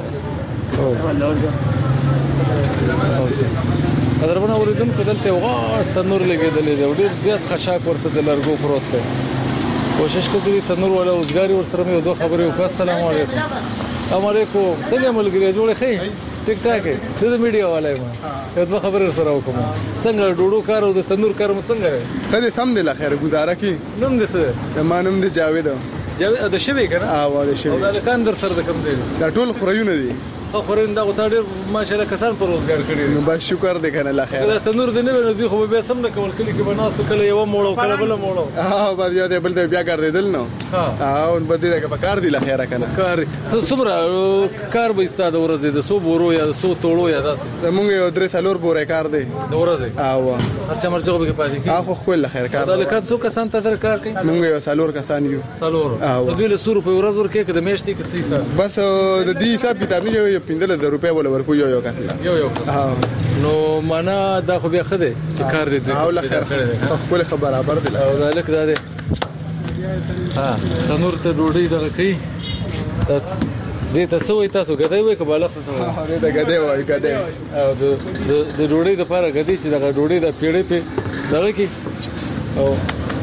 قدرمنه اوریدم کدل ته وغاټ تنور لګېدلې دی ډېر زیات خشاک ورته د لرګو پروت دی کوشش کوي تنور ولا اوسګاری ور سره مې دوه خبرې وکړه السلام علیکم څنګه ملګری جوړې خې ټیک ټاک ته د میډیا والے ما یو دوه خبرې سره وکم څنګه ډوډو کار او د تنور کار مو څنګه خیر سم دی لا خیر گزاره کی نوم دې څه ما نوم دې جاوید د شوی کنه او د شوی دا کاندر سره د کم دی دا ټول خوريونه دي خو خورین دا غوته ډیر ماشاءالله کسان پر روزګار کړی نو بس شکر دې کنه لا خیر دا تنور دې نه ونه دی خو به سم نه کول کلی کې بناست کله یو موړو کله بل موړو بس یو دې بل ته بیا کار دې دل نو او بد دې کا کار دی لا خیر کنه کار څومره کار به استاد ورځ دې 100 بورو یا 100 توړو یا داسې موږ یو درې څلور بورې کار دی د ورځ او خرچه مرچه به کې پاتې کی خو خپل خیر کار دا لکه څو کسان ته در کار کوي موږ یو څلور کسان یو څلور د دوی له 100 روپے ورځ ورکې کده میشتي کې څه حساب بس د دې حساب کتاب نه یو 15000 روپے ول ورکو یو کس یو نو معنا دا خو بیا خده چې کار دې او لا خیر خپل خبر برابر دی او ذلک دا دی تنور ته ډوډۍ دغه کوي دې تاسو وای تاسو غدای وای کبالغ ته وای دا غدای وای غدای او د ډوډۍ د پاره غدی چې دغه ډوډۍ د پیړې په دغه کې او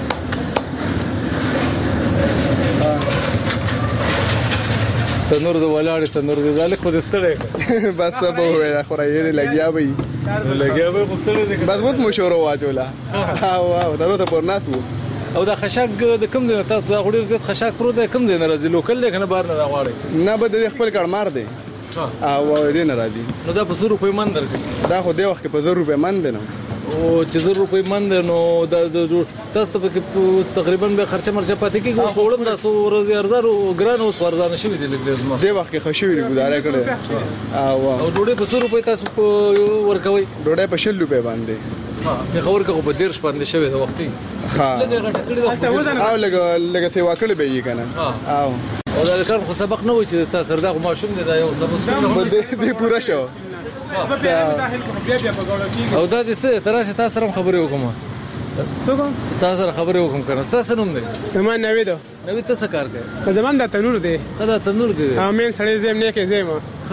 تنور د ولاړ تنور د ذلک خو دستړی بس به وای خو راځي لګیا به مستړی بس اوس مشوره واجولا او دا ته پر ناس وو او دا خشاک د کوم ځای تاسو دا غوډیر زیات خشاک پرو د کوم ځای نه راځي لوکل دی کنه بهر نه راغواړي نه بده خپل کړ مار دی او دې نه راځي نو دا په 100 روپۍ من درکې دا خو دی وخت په 100 روپۍ من دی نو او چې 100 روپۍ من دی نو دا تاسو ته تقریبا به خرچه مرچه پاتې کیږي په وړم د 100 ورځې ارزار ګران اوس ورزانه شوی دی لګ دې وخت کې خوشوي دی گزاره کړه او ډوډۍ په 100 روپۍ تاسو ورکوي ډوډۍ په 100 روپۍ باندې په خبر کې په 10 باندې شوی د وختي او لګه سیوا کړی به یې کنه او دا کار خو سبق نه و چې تاسو سره دا ماشوم دی دا یو سبق دې پورا شو او دا د څه تراشه تاسو سره خبرې وکم څنګه تاسو سره خبرې وکم کنه تاسو نوم دی زمان نوې ده نوې تاسو کار کوي زمان دا تنور دی دا تنور دی امین سړی زم نه کې زم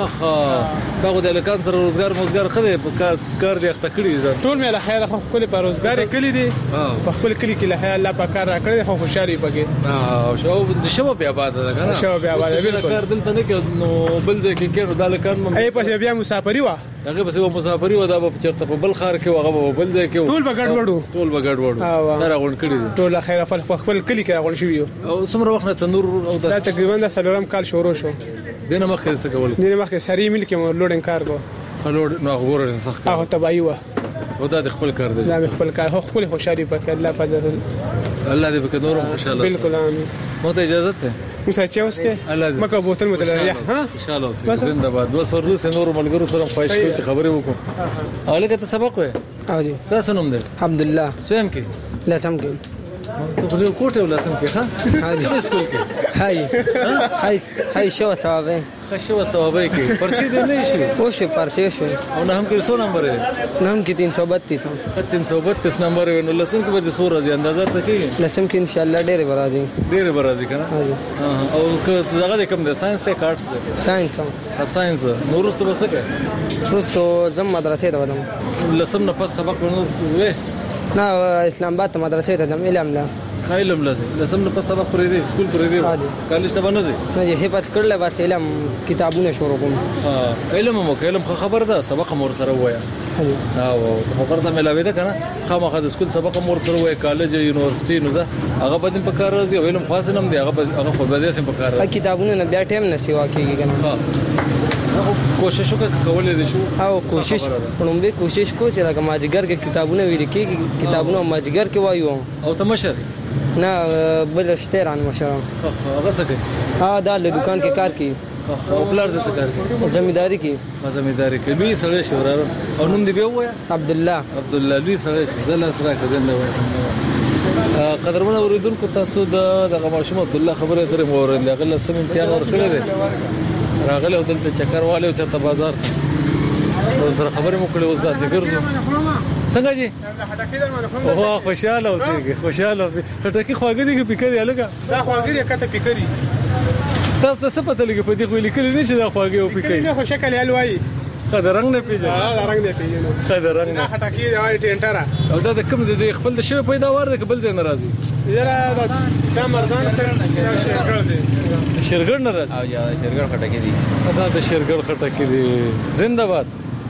دا غو د لکان سره روزګار خده کار دی اخته کړی ټول مې له خیره خو خپل پر روزګار کړی دی په خپل کلی کې له الله په کار را کړی خو خوشالي پکې او شو د شوه په آباد ده کنه شوه په آباد بالکل کار دلته نه کې نو بل ځای کې کېنو د لکان ای په بیا مسافری و هغه بس مسافری و دا په چرته په بل خار کې هغه بل ځای کې ټول بغړ وړو تر غون کړی دی ټول خیره په خپل کلی کې غون شوی او څومره وخت تنور او دا تقریبا د سلورم کال شروع شو دینه مخکې څه کول دینه مخکې سری مل کې لوډینګ کار کو خلوډ نو غوړ سخت هغه تبعی و او دا د خپل کار دی دا خپل کار هو خپل خوشالي پکې الله فضل الله دې پکې نور خوشاله بالکل امين مو ته اجازه ته مساچې اوس کې مکه بوتل مدلیا ها ان شاء الله اوس زنده باد بس ورته سنور ملګرو سره خواهش کوم چې خبرې وکړو او لکه ته سبق وې او جی تاسو نوم دی الحمدلله سویم کې لازم کې ته په کوټه ولاسم کې ها ها سکول کې هاي شو ثوابه خشوه ثوابه کې پرچې دی نه شي او شي پرچې شو او نه هم کې 100 نمبر دی نه هم کې 332 نمبر ونه لسم کې به 100 راځي اندازه ته کې لسم کې ان شاء الله ډېر برازي کنه او که دغه کوم د ساينس ته کارټس دی ساينس نورستو بسکه نورستو زم مدرسې ته ودم لسم نه پس سبق ونه وې نه اسلام آباد مدرسې ته دم علم لا علم لازم لسم نه پس سبق پرې دی سکول پرې دی کالج ته باندې نه یې حفظ کړل بس علم کتابونه شروع کوم علم مو علم خبر ده سبق مور سره وایا او فقرته ملاوي ده کنه خامخا د سکول سبق مور سره وایا کالج یونیورسيټي نو زه هغه بدن په کار راځي علم خاص نم دی هغه خو بده سم په کار راځي کتابونه نه بیا ټیم نه سیوا کیږي کنه کوشش وکولې دي شو او کوشش کوم کوشش کو چې لکه ماجګر کې کتابونه ویل کیږي کتابونه ماجګر کې وایو او تمشر نه بل اشتران مشره هغه څه کوي دا له دکان کې کار کوي او پلار د څه کار کوي زمینداری کې لوی سره شورا او نوم دی به وای عبد الله لوی سره زله سره کزنده وای قدرمن اوریدونکو تاسو د ماشوم عبد الله خبره ترې مورل غل سم امتحان ورکړل دي راغله دلته چکر والے چرته بازار تر خبره مو کړې اوس دا ذکرځو څنګه جی او خوشاله اوسې خټکی خواږه دي کې پکري الګا دا خواږه دي کته پکري تاسو څه پته لګي په دې خو لیکل نه شي دا خواږه او پکري نه خو شکل حلوای رنگ نه پیژنه رنگ نه پیژنه رنگ نه خټکی دی وای ټینټرا او دا د کوم د خپل د شوی پیداوار دی قبل ځای ناراضي یاره دا مردان سره شرګړ دی شرګړ ناراضي او یا شرګړ خټکی دی دا د شرګړ خټکی دی زنده باد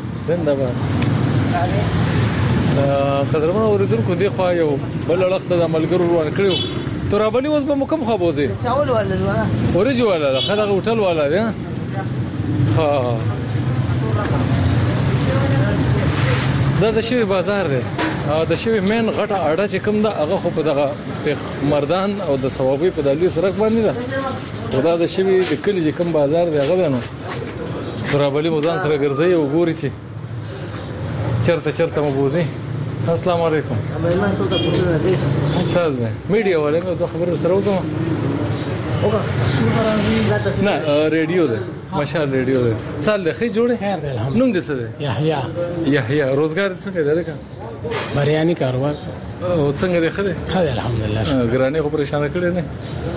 قدرمن اوریدونکو دی خو یو بل وخت د عملګرو روان کړو ترابلی اوس به مکم خو بوزي چاول ولا اوريجي ولا خلک هوټل ولا دی ها دا د شوی بازار دی د شوی مین غټه اډه چې کوم دا هغه خو په دغه مردان او د ثوابي په دالوي سرک باندې ده دا د شوی د کلی چې کوم بازار دی هغه نو ترابلی مزان سره ګرځي او ګوري چې چرته مبوزي. السلام علیکم. اچھا میډیا والے مې دوه خبرې سره وکم. نه ریډیو ده ماشاءالله ریډیو ده سال ده خې جوړه خیر ده الحمدلله. نوم دې څه ده؟ یحیی. روزګار څنګه ده لکه بریاني کاروبار او څنګه ده؟ خره الحمدلله. ګرانه خو پریشان کړي نه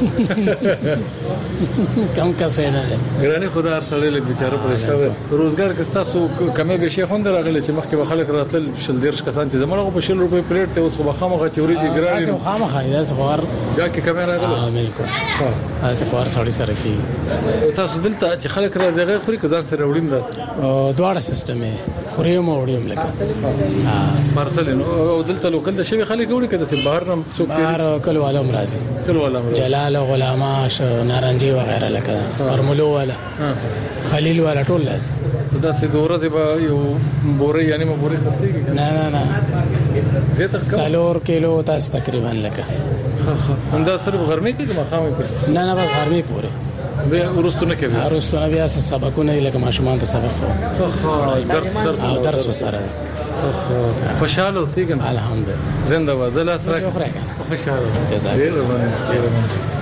کم کسه نه ګرانه خدا هر سړی له بیچاره پریشان. روزګار کې تاسو کمه به شي خوند راغلی چې مخکې خلک راتل شل دیرش کسان چې زمونږ په 60 روپے پلیټ ته اوس خو بخامه چوريږي ګرانه تاسو خامخا داس خور دا کې کمه راغلی. بالکل تاسو خور سړی سره کې تاسو دلته چې خلک راځي خوري کزان سره وړیم داس دواړه سیستم خوریم او وړیم لکه پارسل نو دلته لوکل د شوی خلک وړي کده سي بهر نم څوک بهر کلو عالم راځي کلو عالم جلال او غلاماش نارنجي وغیرہ لکه ارملو والا خلیل والا ټول لاس دا سي دورزه به یو بوري یعنی مبوري خرڅيږي. نه زه تاسو کیلو تاسو تقریبا لکه انده صرف غرمه کې مخامه کې نه بس غرمه پوره به ورستونه کې ورستونه بیا سبقونه لکه ماشومان ته سبق درس وسره خوشاله اوسېږم الحمدلله. زنده باد. زلا سره خوشاله جزاک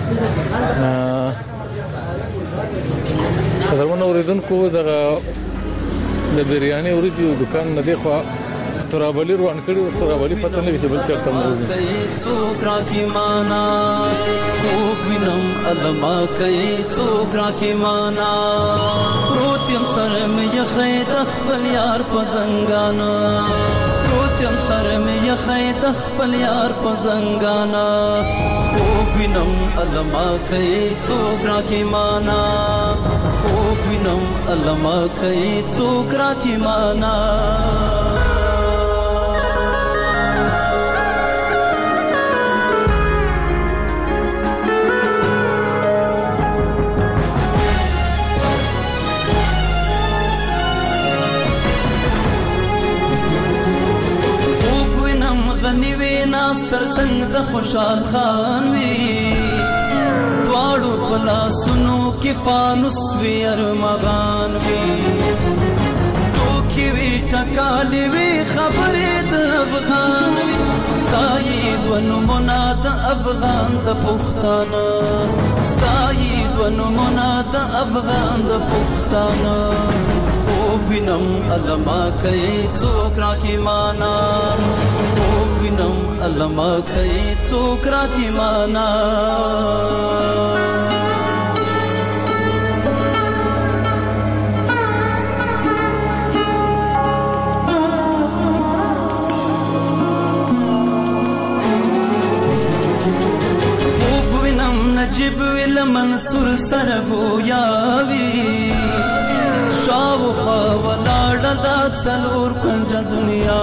قدرمن اوریدونکو دغه د بریاني اوریدو دکان نه دی خو ترابلی روان کړي ترابلی پته نه چې بل چرته موزي څوک راکی معنا خوب وینم علما کوي څوک راکی معنا روتیم سره مې یخې د خپل یار په زنګانا روتیم سره مې یخې د خپل یار په زنګانا خوب وینم علما کوي څوک راکی معنا خوب وینم علما کوي څوک راکی معنا تر څنګ د خوشحال خان وی واړو پلا سنو کې فانوس وی ارمغان وی توکي وی ټکالي وی خبرې د افغان وی ستاید ونو مناد افغان د پښتانه ستاید ونو مناد افغان د پښتانه خوب وینم علما کوي څوک راکی معنا خوب وینم علما کوي څوک راکی معنا خوب وینم نجیب ویل منصور سره گویاوی شاوخوا ولاړه دا څلور کنجه دنیا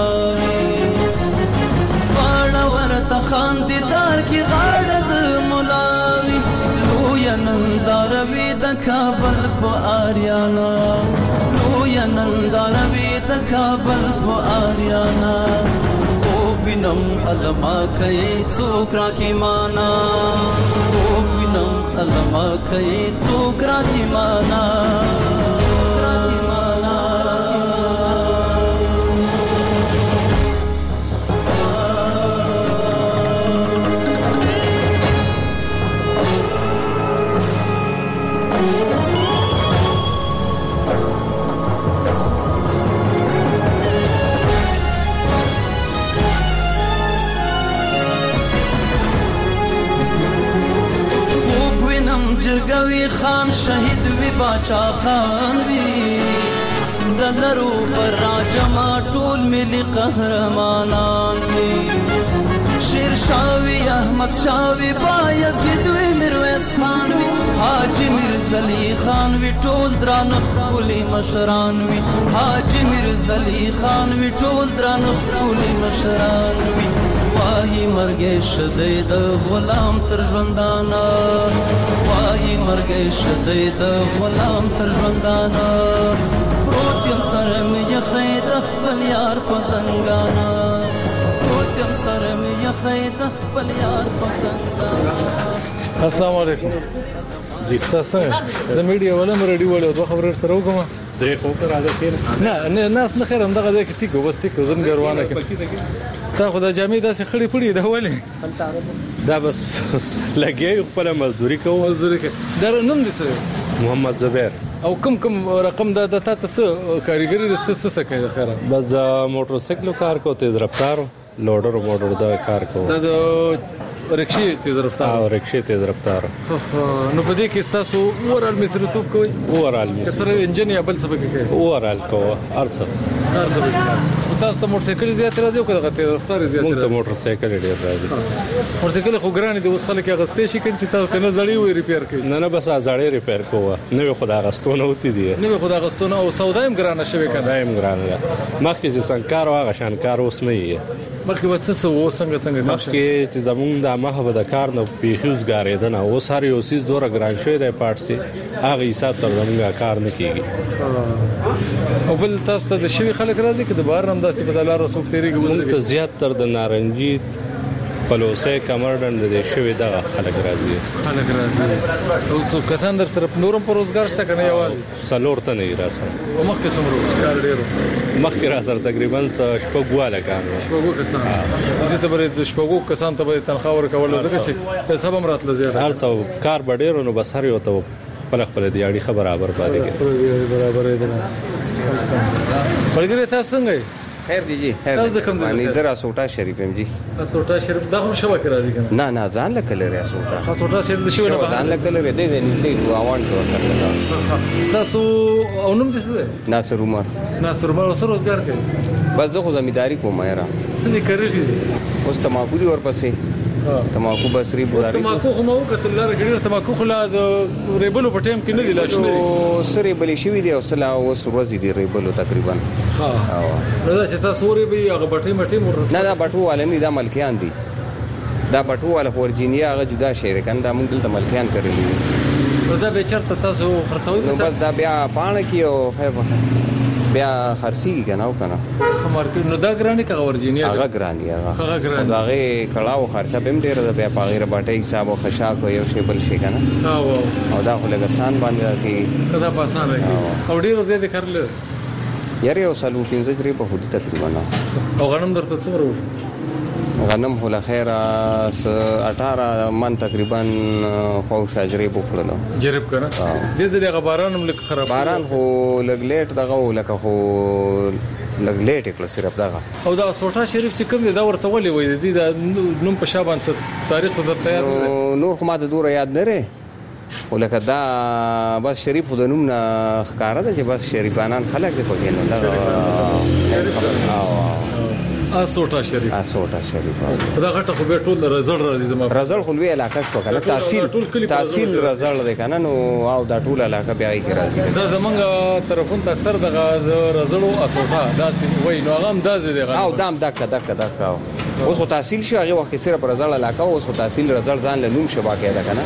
واړه ورته خاندیدار کې غاړه د ملاوي لویه ننداروي د کابل په آریانا لویه ننداروي د کابل په آریانا خوب وینم علما کوي څوک راکی معنا خوب وینم علما کوي څوک راکی معنا جرګوي خان شهید وی باچا خان وی دلرو پر راجما ټول ملي قهرمانان وی شیر شاوی احمد شاوی بایزید وی میرویس خان وی حاجی میرزلی خان وی ټول دران خولي مشران وی حاجی میرزلی خان وی ټول دران خولي مشران وی واهي مرګ شدید غلام تر ژوندانا واهي مرګي شهید غلام تر ژوندانه پروت یم سره مې یخې د خپل یار په زنګانه پروت یم سره مې یخې د خپل یار په زنګانه. السلام علیکم. تاسو د میډیا ولا مریډي ولا دوه خبرې سره وګم درې خو راځي کېن نه ناس نه خیر هم دغه ځای کې ټیکو بس ټیکو زم ګروانه کې تا خو د جامې داسې خړې پړې ده ولې دا بس لګي خپل مزدوري کوم دا نوم دې څه محمد زبیر او کم رقم دا د تاسو کاریګری د څه کوي خیره بس د موټر سایکل کار کو تیز رفتار لوډر موټر دا کار کو دا د رکشې تیز رفتار او رکشې تیز رفتار نو په دې کې تاسو اورال مصرتوب کوي اورال مصر سره انجن یا بل څه به کوي اورال کو ارسه تاسو ته موټر سایکل زیات راځي او کله تیز رفتار زیات راځي موږ ته موټر سایکل ډیر راځي موټر سایکل خو ګران دي اوس خلک غستې شي کنه چې تاسو کنه زړی وي ریپیر کوي نه بس زړی ریپیر کوه نو خدا غستونه وتی دي نو خدا غستونه او سودایم ګران شوی کنه دایم ګران مخکې چې څنګه واغه شانکار اوس نه یې مخکې وڅ څه و څنګه مخکې چې زمونږ د مخه د کار نه پیښوز غاریدنه اوس هر یو سیس دوره ګران شوی دی پارت سي هغه حساب سره زمونږ کار نه کیږي او بل تاسو ته د شوی خلک راځي چې د بهر هم داسې په دلار رسوب تیریږي موږ ته زیات تر د نارنجي پلوسه کمرډن د شوی دغه خلک راځي او څو کسان در طرف نورم پر روزګار شته کنه یوازې سلور ته نه راځي او مخکې سمرو کار ډیرو مخکې راځر تقریبا شپږواله کار شپږو کسان دې ته بری د شپږو کسان ته به تنخواه ورکول ځکه چې پیسې هم راتله زیات هر څو کار ډیرو نو بس هر یو ته خپل دیاړي برابر پاتې کېږي برابر دی بلګری تاسو څنګه خیر دی جی خیر باندې زرا سوټا شریف هم جی سوټا شریف دا هم شوه کې راځي کنه نه ځان لکه لري سوټا سوټا شریف د شوه نه ځان لکه لري دی نږدې غواړم ته تاسو او نوم دې څه ناصر عمر سره روزګار کوي بس زه خو زمینداری کوم یاره څه کوي اوس تماکو دی ورپسې تماکو بسری بولاري تماکو خو مو کتل لاره غړي تماکو خلا د ریبلو په ټیم کې نه دی لاشنه سره بلې شوی دی او سلا اوس ورځ دی ریبلو تقریبا ها نو دا چې تاسو ورې به هغه بټي مټي ورسره نه دا بټو والے نه دا ملکیان دي دا بټو والے ورجینیا هغه جدا شهر کنه دا موږ دلته ملکیان کړی نو دا به چرته تاسو خرڅوي نو بس دا بیا پانه کیو بیا خرسي کنه او کنه مارکیټ نو دا ګرانی کا ورجینیا هغه ګرانی هغه کړهو خرچه به ډیر ده بیا پاغیر باټي حساب او خشاک یو شی بل شي کنه او دا خو لګسان باندې کی کدا پاسان راکی او ډیر زیات کړل یاره یو سالو 15 درې په هدي تقریبا او غنم درته څومره غنم هو لخيره 18 من تقریبا خو شاجري بوکړلو جرب کنه دې ځلې غبارانم لک خراب باران خو لګلیټ دغه لکه خو لګلیټ کله صرف دغه او دا سوټا شریف چې کوم دا ورته ولې وای دي دا نوم په شابان څه تاریخ در تیار نور خو ما د دوره یاد نه لري ولکه دا بس شریف د نوم نه ښکارا ده چې بس شریفانان خلک دې په کې نو دا سوټا شریف دا غټه خو به ټول رزل راځي زما رزل خو لوی علاقه شو کنه تحصیل رزل دی کنه نو او دا ټول علاقه بیا یې راځي دا زمونږ طرفون ته اکثر د رزلو اسوټا دا سی وای نو هغه هم دا زی دی او دام دک اوس خو تحصیل شو هغه وخت صرف رزل علاقه اوس خو تحصیل رزل ځان له نوم شبا کېده کنه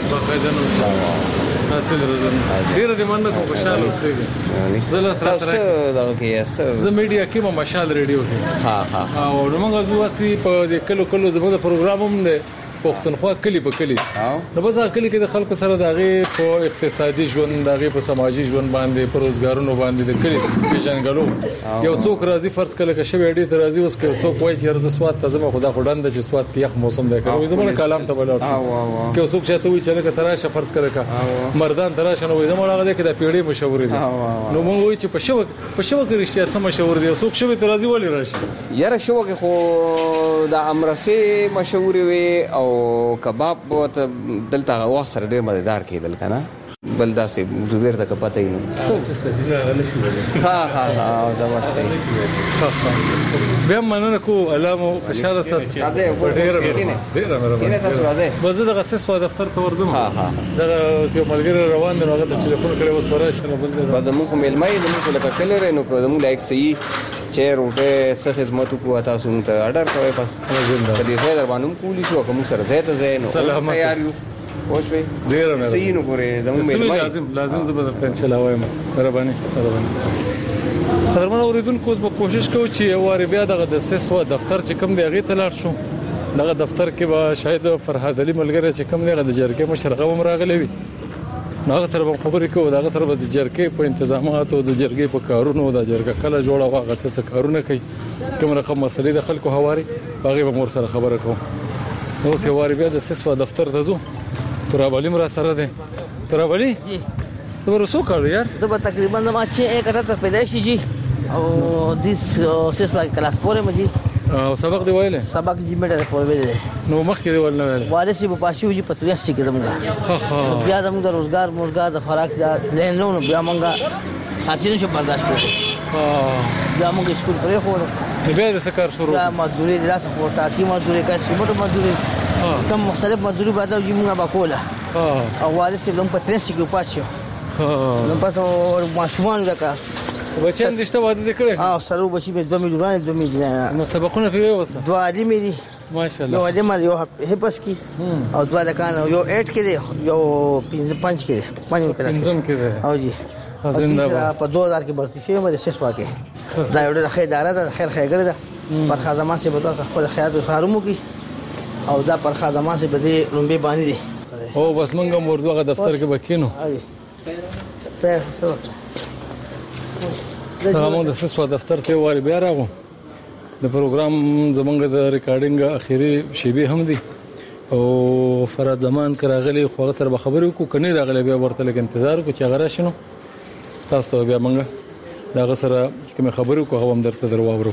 تحصیل رزل ډیر دې مننه کوم خوشاله اوسئ زله تاسو دا کې زه میډیا کې ما مشال ریډیو کې ها او موږ زواسي په کلو زموږ پروګرام هم نه پښتونخوا کلی په کلی نو بس کلی کې د خلکو سره دغه په اقتصادي ژوند دغه په سماجی ژوند باندې په روزګارونو باندې د کلی پیژنګلو یو څوک راځي فرض کله کې شوی ډی ته راځي اوس کې څوک وایي چې ارزه سواد ته زما خدا خداند چې سواد کې یخ موسم دی کوي زما کلام ته بلل کې څوک چې ته وایي چې لکه تراشه فرض کله کا مردان تراشه نو زما هغه کې د پیړې مشهور دي نو مونږ وایي چې په شو کې رښتیا څه مشهور دي څوک شوی ته راځي ولې راشي یاره شو کې خو د امرسه مشهور وي او کباب بہت دلتا وخت سره ډیر مزیدار کېدل کنه بل داسې زبیر ته پته یې نو ها زماسته بیا مننه کو علامه اشاره سره ډیر بس دغه سیس په دفتر ته ورځم دغه یو ملګری روان دی هغه ته ټلیفون کړی اوس پراشه نه بل بس موږ ملمای زموږ لکه کلر نو کوم لایک صحیح چیر وټه څه خدمت کو تاسو ته آرډر کوي بس دې خیر باندې کولی شو کوم سره زه ته زه نو تیار یو اوښوي ډیر نه سینو ګورې زموږ مېلمه لازم زبر ته ان شاء الله وایم مهرباني قدرمن اوریدونکو اوس به کوشش کوو چې واره بیا دغه د سیسوا دفتر چې کوم دی هغه ته لاړ شو دغه دفتر کې به شاید فرهاد علي ملګری چې کوم دی د جرګې مشرغه هم راغلی وي هغه سره به خبرې کوو دغه تر به د جرګې په انتظامات او د جرګې په کارونو د جرګه کله جوړه واغه څه کارونه کوي کوم رقم مسلې د خلکو حواري هغه به مور سره خبره کوو نو څه واره بیا د سیسوا دفتر ته ځو ترابلی مرا سره ده ترابلی جی تو ورسو کار یار तो तकरीबन ما 6 पैदाइशी जी और दिस सिस्वा क्लास 4 में जी او سبق دی وایله سبق जी मेरे पर ویل نو مخ کې دی ولنه ویل وارث په پاشو जी 85 کې زموږه بیا زموږ د روزګار مرګا د خوراک ځین نو بیا مونږه خاصینو شو برداشت کړو بیا موږ سکول پرې خو بیا د سکار شروع دا مزدوري د لاس په ټاټي مزدوري کا سیمټ مزدوري کوم مختلف مزدوري بعد یې موږ باکوله او وارث لوم په 83 کې پاتشو نو پاتو ماشومان راکا بچن دشته واده کړی سره بچی به 2 میلیون 2 میلیون نو سبقونه پیوي وسه دوه علی ملي ماشاءالله یو علی مال یو هپس کی او دوه لکان یو 8 کې یو 5 کې 5 کې او جی زنده په 2000 کې برسي شي مې سیسوا کې دا یو د خیداره ده خیر خیګل ده پر خدمات سے بتا خپل خیرات فارمو کی او دا پر خدمات سے به لومبي باندې دي او بس منګه مرزوغه دفتر کې بکینو په دا مو د سیسوا دفتر ته واری بیا راغو د پروګرام زمونږ د ریکارډینګ اخیری شیبه هم دي او فراد زمان کراغلی خو سره به خبرې کو کني راغلی بیا ورته لګ انتظار کو چې غره شنو تاسو بیا منګه دا سره کوم خبرو کو هم درته درواورو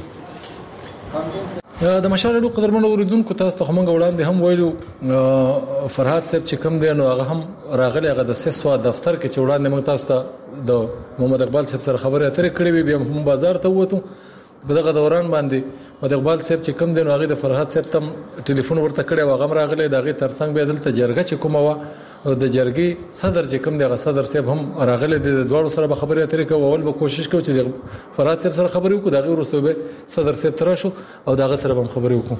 د مشالو قدرمن اوریدونکو تاسو ته موږ وړاندې هم ویلو فرهاد صاحب چې کوم دی نو هغه هم راغلی هغه د سیسوا دفتر کې چې وړاندې موږ تاسو ته د محمد اقبال صاحب سره خبرې اترې کړې وي بیا هم بازار ته وته په دغه دوران باندې محمد اقبال صاحب چې کوم دی نو هغه د فرهاد صاحب ته ټلیفون ورته کړی و هغه راغلی دغه ترڅنګ به دلته جرګه چې کومه و د جرګې صدر چې کوم دی صدر صاحب هم راغلی د دوړو سره به خبرې اترې کوو اول به کوشش کوو چې فرهاد صاحب سره خبرې وکړو دغه ورسته به صدر صاحب تر شو او دغه سره هم خبرې وکړو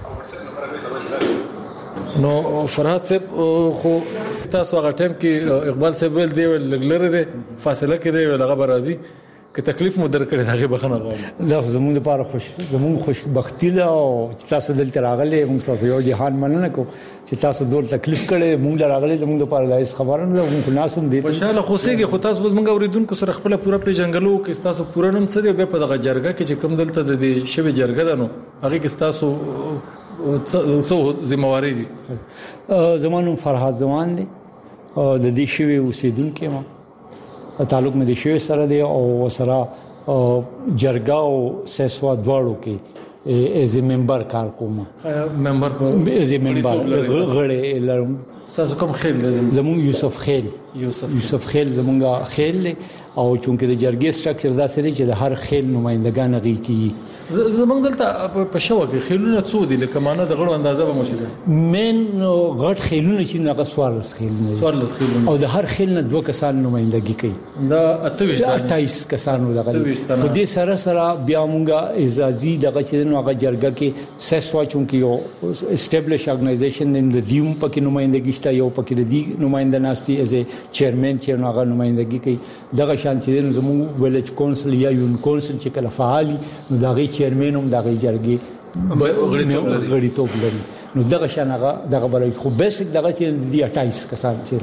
نو فرهاد صاحب خو تاسو هغه ټیم کې اقبال صاحب ول دی لګلره دی فاصله کې دی لغه برازي که تکلیف مو درکړی هغه بخنه غواړم دا زموږ لپاره خوشبختی ده او تاسو دلته راغلي موږ تاسو یو جهان مننه کو چې تاسو ډول تکلیف کړي موږ راغلي زموږ لپاره دایس خبره نه موږ ناسوم دي خوشاله خوسيږي خو تاسو موږ اوریدونکو سره خپل پوره پیژنګلو کې تاسو پوره نوم څه دی په دغه جرګه کې چې کوم دلته د شوی جرګه ده نو هغه کې تاسو څو ذمہواری دي زمانو فرهاد زمان دي د دې شوی اوسیدونکو ما تعلق مې د شوی سره دی او سره جرګه او سیسوا دواړو کې از ممبر کار کوم ممبر از ممبر غړې لرم تاسو کوم خیل زمون یوسف خیل زمونږه خیل او چونکه د جرګې سټرکچر دا سره چې د هر خیل نمائندګان غي کی زمونږ دلته په شوه کې خیلونه څو دي لکه مانه د غړو اندازه به مشکل مین غټ خیلونه چې ناګه سوارلس خیلونه او د هر خیل نه دوه کسان نمائندګي کوي دا 28 کسانو دغه خو دې سره بیا مونږه اعزازي دغه چې نو هغه جرګه کې سیسوا چونکه یو اسټابلیش ارګنایزیشن ان د دیوم پکې نمائندګي شته یو پکې د دی نمائنده ناشتي از چیرمن چې نو هغه نمائندګي کوي دغه شان چې زموږ ویلج کونسل یا یون کونسل چې کله فعالي نو دغه چیرمن هم دغه جرګې غړیتوب لري نو دغه شان هغه دغه بلای خو بیسیک دغه چې دی 28 کسان چې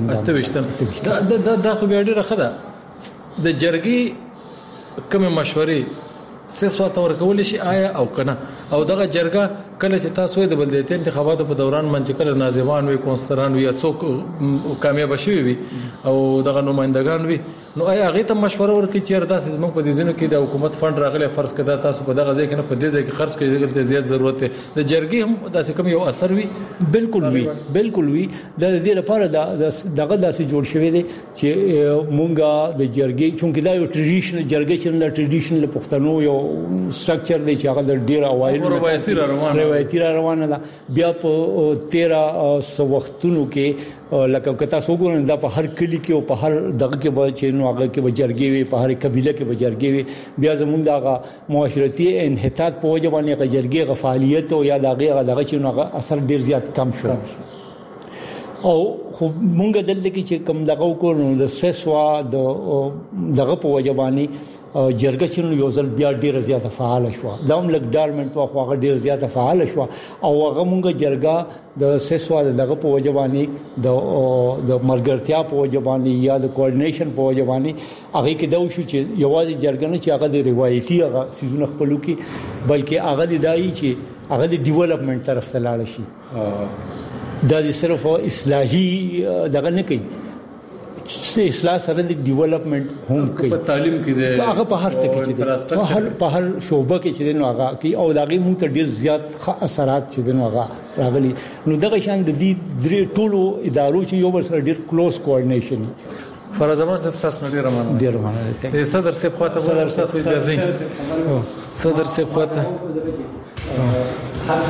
دا خو بیا ډیره خده د جرګې کوم مشورې سیسوا تور کول شي آیا او کنه او دغه جرګه کله چې تاسو د بلدیاتي انتخاباتو په دوران منځ کله ناظمان وي کونسلران وي څوک کامیاب شي وي او دغه نمائندگان وي نو آیا هغه ته مشوره ورکړي چې اردا سیس موږ په دې ځینو کې د حکومت فند راغلي فرض کړه تاسو په دغه ځای کې نه په دې ځای کې خرج کړئ دغه زیات ضرورت دی د جرګې هم داسې کوم یو اثر وي بالکل وي د دې لپاره دغه داسې جوړ شوی دی چې مونږه د جرګې چونکه دا یو ټریډیشنل جرګې چې د ټریډیشنل پښتنو یو سټرکچر دی چې هغه د ډیر اوایل روایتي روانه ده بیا په 13 سو وختونو کې لکه کتا سوګون دا په هر کلی کې او په هر دغه کې به چې نو هغه کې به جرګې وي په هر قبيله کې به جرګې وي بیا زمونږ دغه معاشرتي انحطاط په وجه باندې جرګې غفالیت او یا دغه چې نو هغه اثر ډیر زیات کم شو او خو مونږ دلته کې چې کوم دغه وکړو د سسوا دغه په وجبانی جرګه چې یو ځل بیا ډیره زیاته فعال شو دا هم لګ ډارمنټ په خواغه ډیره زیاته فعال شو او هغه مونږ جرګه د سسوا دغه په وجبانی د مرګرتیا په وجبانی یا د کوارډینیشن په وجبانی هغه کې دا شو چې یوازې جرګه نه چې هغه د روایتي هغه سيزونه خپلو کې بلکې هغه د دای چې هغه د ډیولپمنٹ طرف ته لاړ شي دا صرف اصلاحي دغه نه کوي اصلاح سره د ډیولپمنٹ هم کوي په تعلیم کې د هغه په هر څه کې چې په هر شوبه کې چې نو هغه کې او دغه مو ته ډیر زیات اثرات چې نو هغه راغلي نو دغه شان د دې درې ټولو ادارو چې یو بل سره ډیر کلوز کوارډینیشن فرض زمان صاحب تاسو ډیر مننه د صدر صاحب خواته صدر صاحب اجازه صدر صاحب خواته هر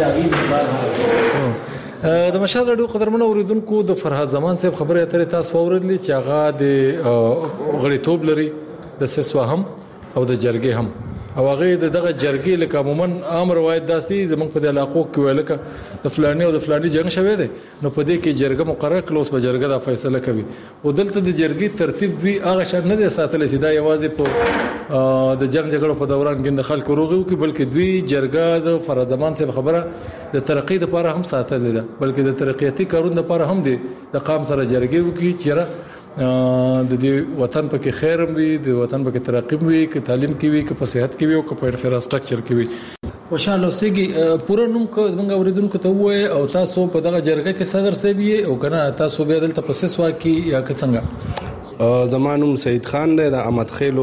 ځای د مشال رادیو قدرمن اوریدونکو د فرهاد زمان صاحب خبره اترې تاسو اوریدلې چې هغه د غړیتوب لري د سسوا هم او د جرګې هم او هغه دغه جرګې لکه عموما عام روایت داسي زمونږ په علاقو کې ویلکه د فلاني او د فلاني جنگ شوه دی نو په دې کې جرګه مقرر کړو اوس په جرګه د فیصله کوي او دلته د جرګې ترتیب دوی هغه شان نه دی ساتل چې دا یوازې په د جنگ جګړو په دوران کې د خلکو روغو کې بلکې دوی جرګه د فرهاد زمان صاحب خبره د ترقی لپاره هم ساتل دي بلکې د ترقیاتي کارونو لپاره هم دي د قام سره جرګې وکړي چې د دې وطن پکې خیر وي د وطن پکې ترقی وي ک تعلیم کې وي ک په صحت کې وي او ک په انفراستراکچر کې وي خوشاله اوسېږي پوره نوم کو زمونږ اوریدونکو ته وای او تاسو په دغه جرګه کې صدر صاحب یې او کنه تاسو به دلته په سسوا کې یا څنګه زمانوم سید خان دی د احمد خیلو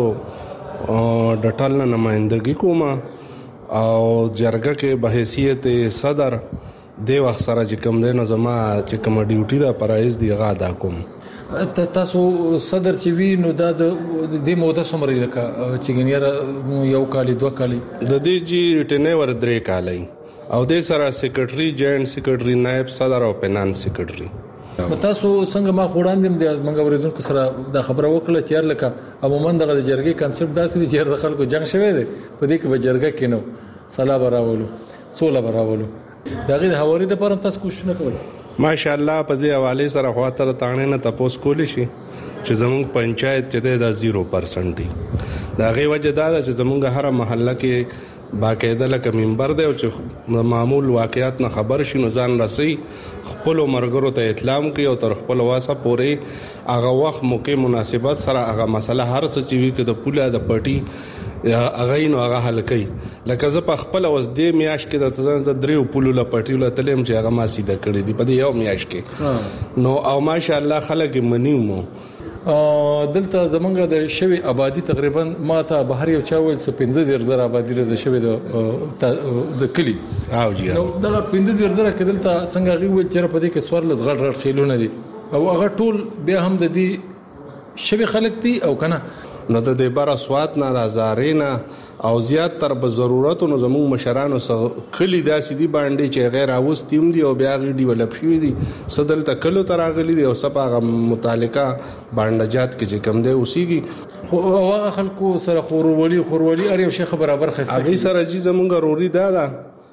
د ټال نمائندګي کوم او جرګه کې به حیثیت صدر د وخت سره چې کوم دی نو زما چې کوم ډیوټي دا پرایز دی غا دا کوم تاسو صدر چې وی نو دا د دې موده سمري لکه چې ګنیر یو کال دوه کال د دې جی ټنه ور درې کالای او د سره سیکریټري جوائنټ سیکریټري نائب صدر او فینانس سیکریټري تاسو څنګه ما خوړاندم د منګ اوریدونکو سره دا خبره وکړه چې لکه عموما د جرګې کنسپټ داسې چې د خلکو جنگ شوه دی په دې کې به جرګه کینو صلاح براولو سوله براولو دا غي د حواري د پرم تاسو کوښښ نه کوئ ماشاءالله په دې حواله سره خاطر تانه نه تاسو کولی شي چې زموږ پنچایت چې د 0% دی دا غي وجه دا چې زموږ هر محله کې باقاعده لکه منبر دی او چې معمول واقعیت نه خبر شي نو ځان رسي خپل مرګرو ته اطلاع کوي او تر خپل واسه پورې هغه وخت موقع مناسبت سره هغه مسله هر څه چې وی کې د پوله د پټي هغه نو هغه حل کوي لکه زه په خپل اوس دې میاش کې د تزان د دریو پولو لا پټي لا تلم چې هغه ما سیده کړی دی په دې یو میاش کې نو او ماشاءالله خلک منیمو دلته زمونږ د شوی آبادی تقریبا ما ته بهر یو چا ویل 15000 آبادی د شوی د کلی او جی نو دا 15000 کې دلته څنګه غوي ویل چې په دې کې سوار لزغړ غړ خېلونه دي او هغه ټول بیا هم د دې شوی خلک دي او کنه نو د دې بار اسوات نه رازارینا او زیات تر به ضرورت نو زموږ مشرانو کلی داسې دي باندې چې غیر اوستیم دي او بیا غي ډیولپ شوی دي صدل تکلو تراغلی دي او سپاغه متعلقه باندجات کې چې کم دی اوسېږي خو هغه خلکو سره خورولي ار یو شی برابر خسته هغه سره چې زمونږ روري دا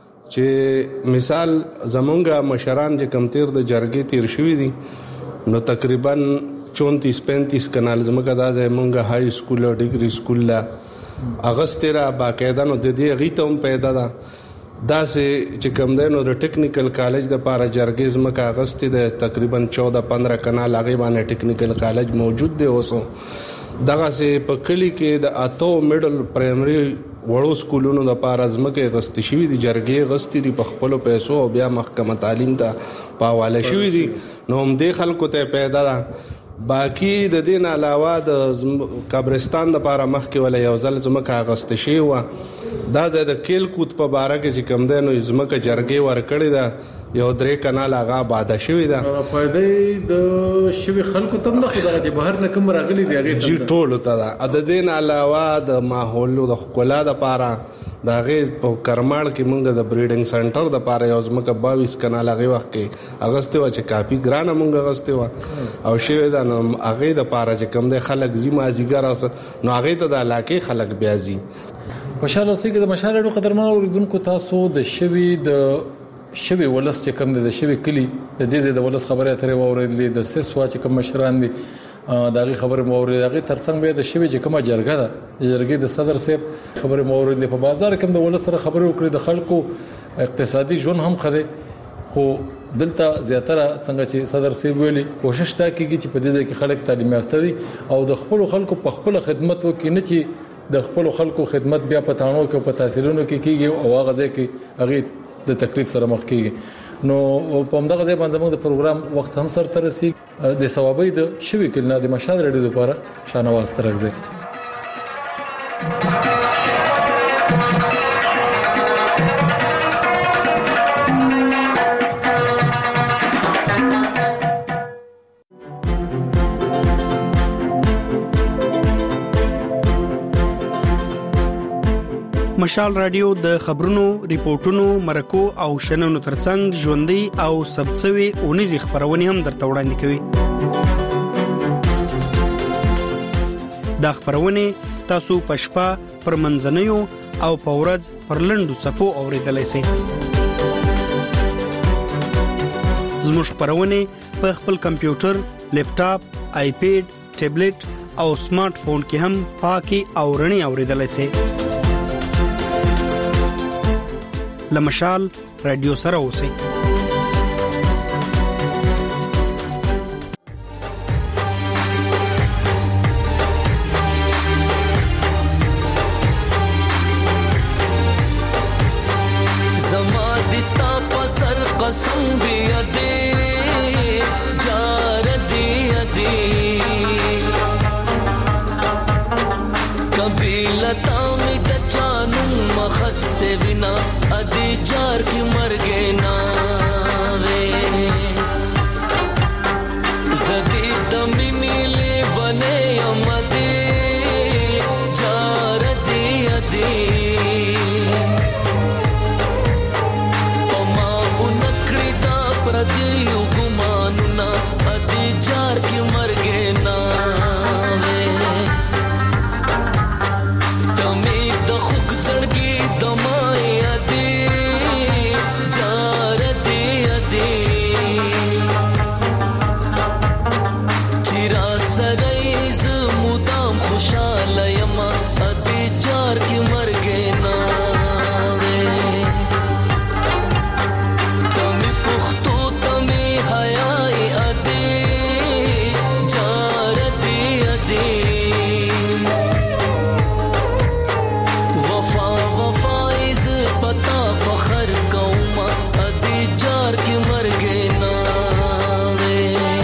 چې مثال زمونږ مشران چې کم تیر د جرګې تیر شوی دي نو تقریبا 34-35 کنال زمکه دا زمونږ های سکول او ډیګري سکول لا اگست را باقاعده نو د دې غیته هم پیدا ده دا چې کوم دی نو د ټیکنیکل کالج د پاره جرګیز مکه اگست د تقریبا 14-15 کنال هغه باندې ټیکنیکل کالج موجود دی اوسو دغه سه په کلی کې د اتو میډل پرایمري وړو سکولونو د پاره زمکه غست شوی دی جرګې غستی دی په خپل پیسو او بیا محکمه تعلیم ته پاواله شوی دی نو هم د خلکو ته پیدا ده باقی د دین علاوه د قبرستان د پاره مخ کې ولا یو ځل زمکه غست شي و دا د کېل کوت په باره کې چې کم دنو زمکه جرګې ور کړی دا یو درې کنال هغه باده شوی دا فائدې د شوی خلکو تم نه خدای چې بهر نه کوم راغلي دی هغه جی ټول ته د دین علاوه د ماحول د خپل د پاره دا غي په کرماړ کې مونږ د بریډینګ سنټر د پاره یو زمکه 22 کنال هغه وخت کې اگست و چې کافي ګرانه مونږ اگست و او شوی دا نو هغه د پاره چې کم د خلک زیما زیګر نو هغه ته د علاقې خلک بیازي خوشاله اوسئ د مشال اډو قدرمن اوریدونکو تاسو د شوی د شوی ولس چې کوم د شوی کلی د دې د ولس خبره اترې وورېدلې د سسوا چې کوم مشران دي داغي خبره مورید داغي ترڅنګ به د شوی چې کومه جرګه ده د جرګې د صدر صاحب خبره مورید په بازار کې د ولس سره خبرې وکړي د خلکو اقتصادي ژوند هم خده خو دلته زیاتره څنګه چې صدر صاحب ویلي کوشش تا کیږي چې په دې ځای کې خلک تعلیم یافته وي او د خپل خلکو په خپل خدمت وکړي نه چې د خپل خلکو خدمت بیا په تانو کې په تحصیلونو کې کیږي او هغه ځای کې هغه د تکلیف سره مخ کیږي نو په همدغه ځای باندې موږ د پروګرام وخت هم سره ترسي د ثوابي د شوی کلنه د مشال رډیو لپاره شانواز ترغزه مشال رادیو د خبرونو، ریپورتونو، مرکو او شننو ترڅنګ ژوندۍ او سبڅوي اونیزي خبرونه هم درته وړاندې کوي. دا خبرونه تاسو پښپا پر منځنیو او پورز پر لندو صفو اوریدلای شئ. زموږ خبرونه په خپل کمپیوټر، لیپټاپ، آیپیډ، ټابلیټ او سمارټ فون کې هم پاکي او رڼي اوریدلای شئ. لمشال رادیو سره اوسئ. زما دستا پسر قسم بیا دے جار دیا دے کبھی لتا میں دچانوں مخستے بنا ادی جار کی مر گئے نا وے زدی دمی نیلے بنے امدی جار دیا دے پما انکڑی دا پردیو گمانونا ادی جار کی مر گئے نا وے تمی دا خوک زڑگی دمائی ادی جار دیا دے چیرا سرائیز مدام خوشحال یما ادی جار کی مر گئے نا وے تمی پختو تمی حیائی ادی جار دیا دے وفا وفائز پتا فخر قوما ادی جار کی مر گئے نا وے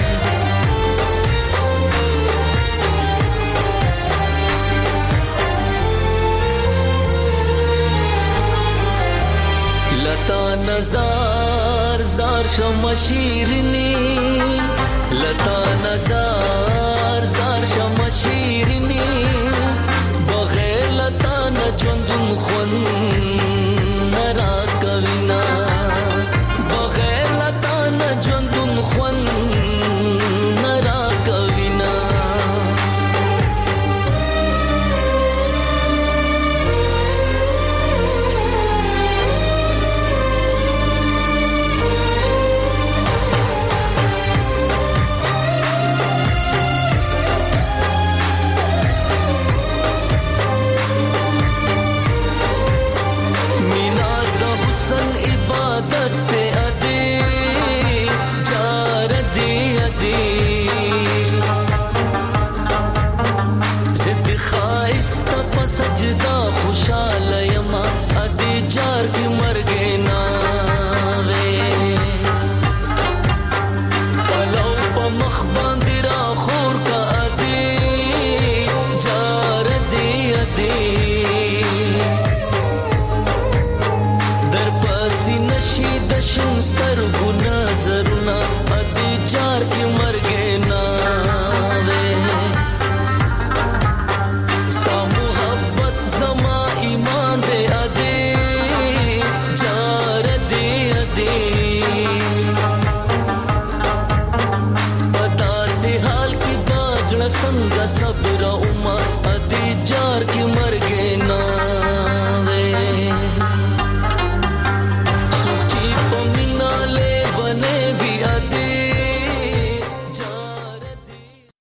لتا نزار زار شمشیرنی لتا نزار زار شمشیرنی بغیر لتا نجوندن خون نرا کوینا بغیر لتا نجوندن خون نرا کوینا مینا دا حسن عبادت تے ادی جار دی ادی زد خائست پا سجدہ خوشحال یما ادی جار کی مر گئے نا وے پلو پا مخ باندی را خور کا ادی جار دی ادی در پاسی نشی دشن سترگو نظرنا ادی جار کی مر گئے نا وے سا محبت زما ایمان دے ادی جار دے ادی پتا سے حال کی باجڑ سنگا صبر اما ادی جار کی مر گئے نا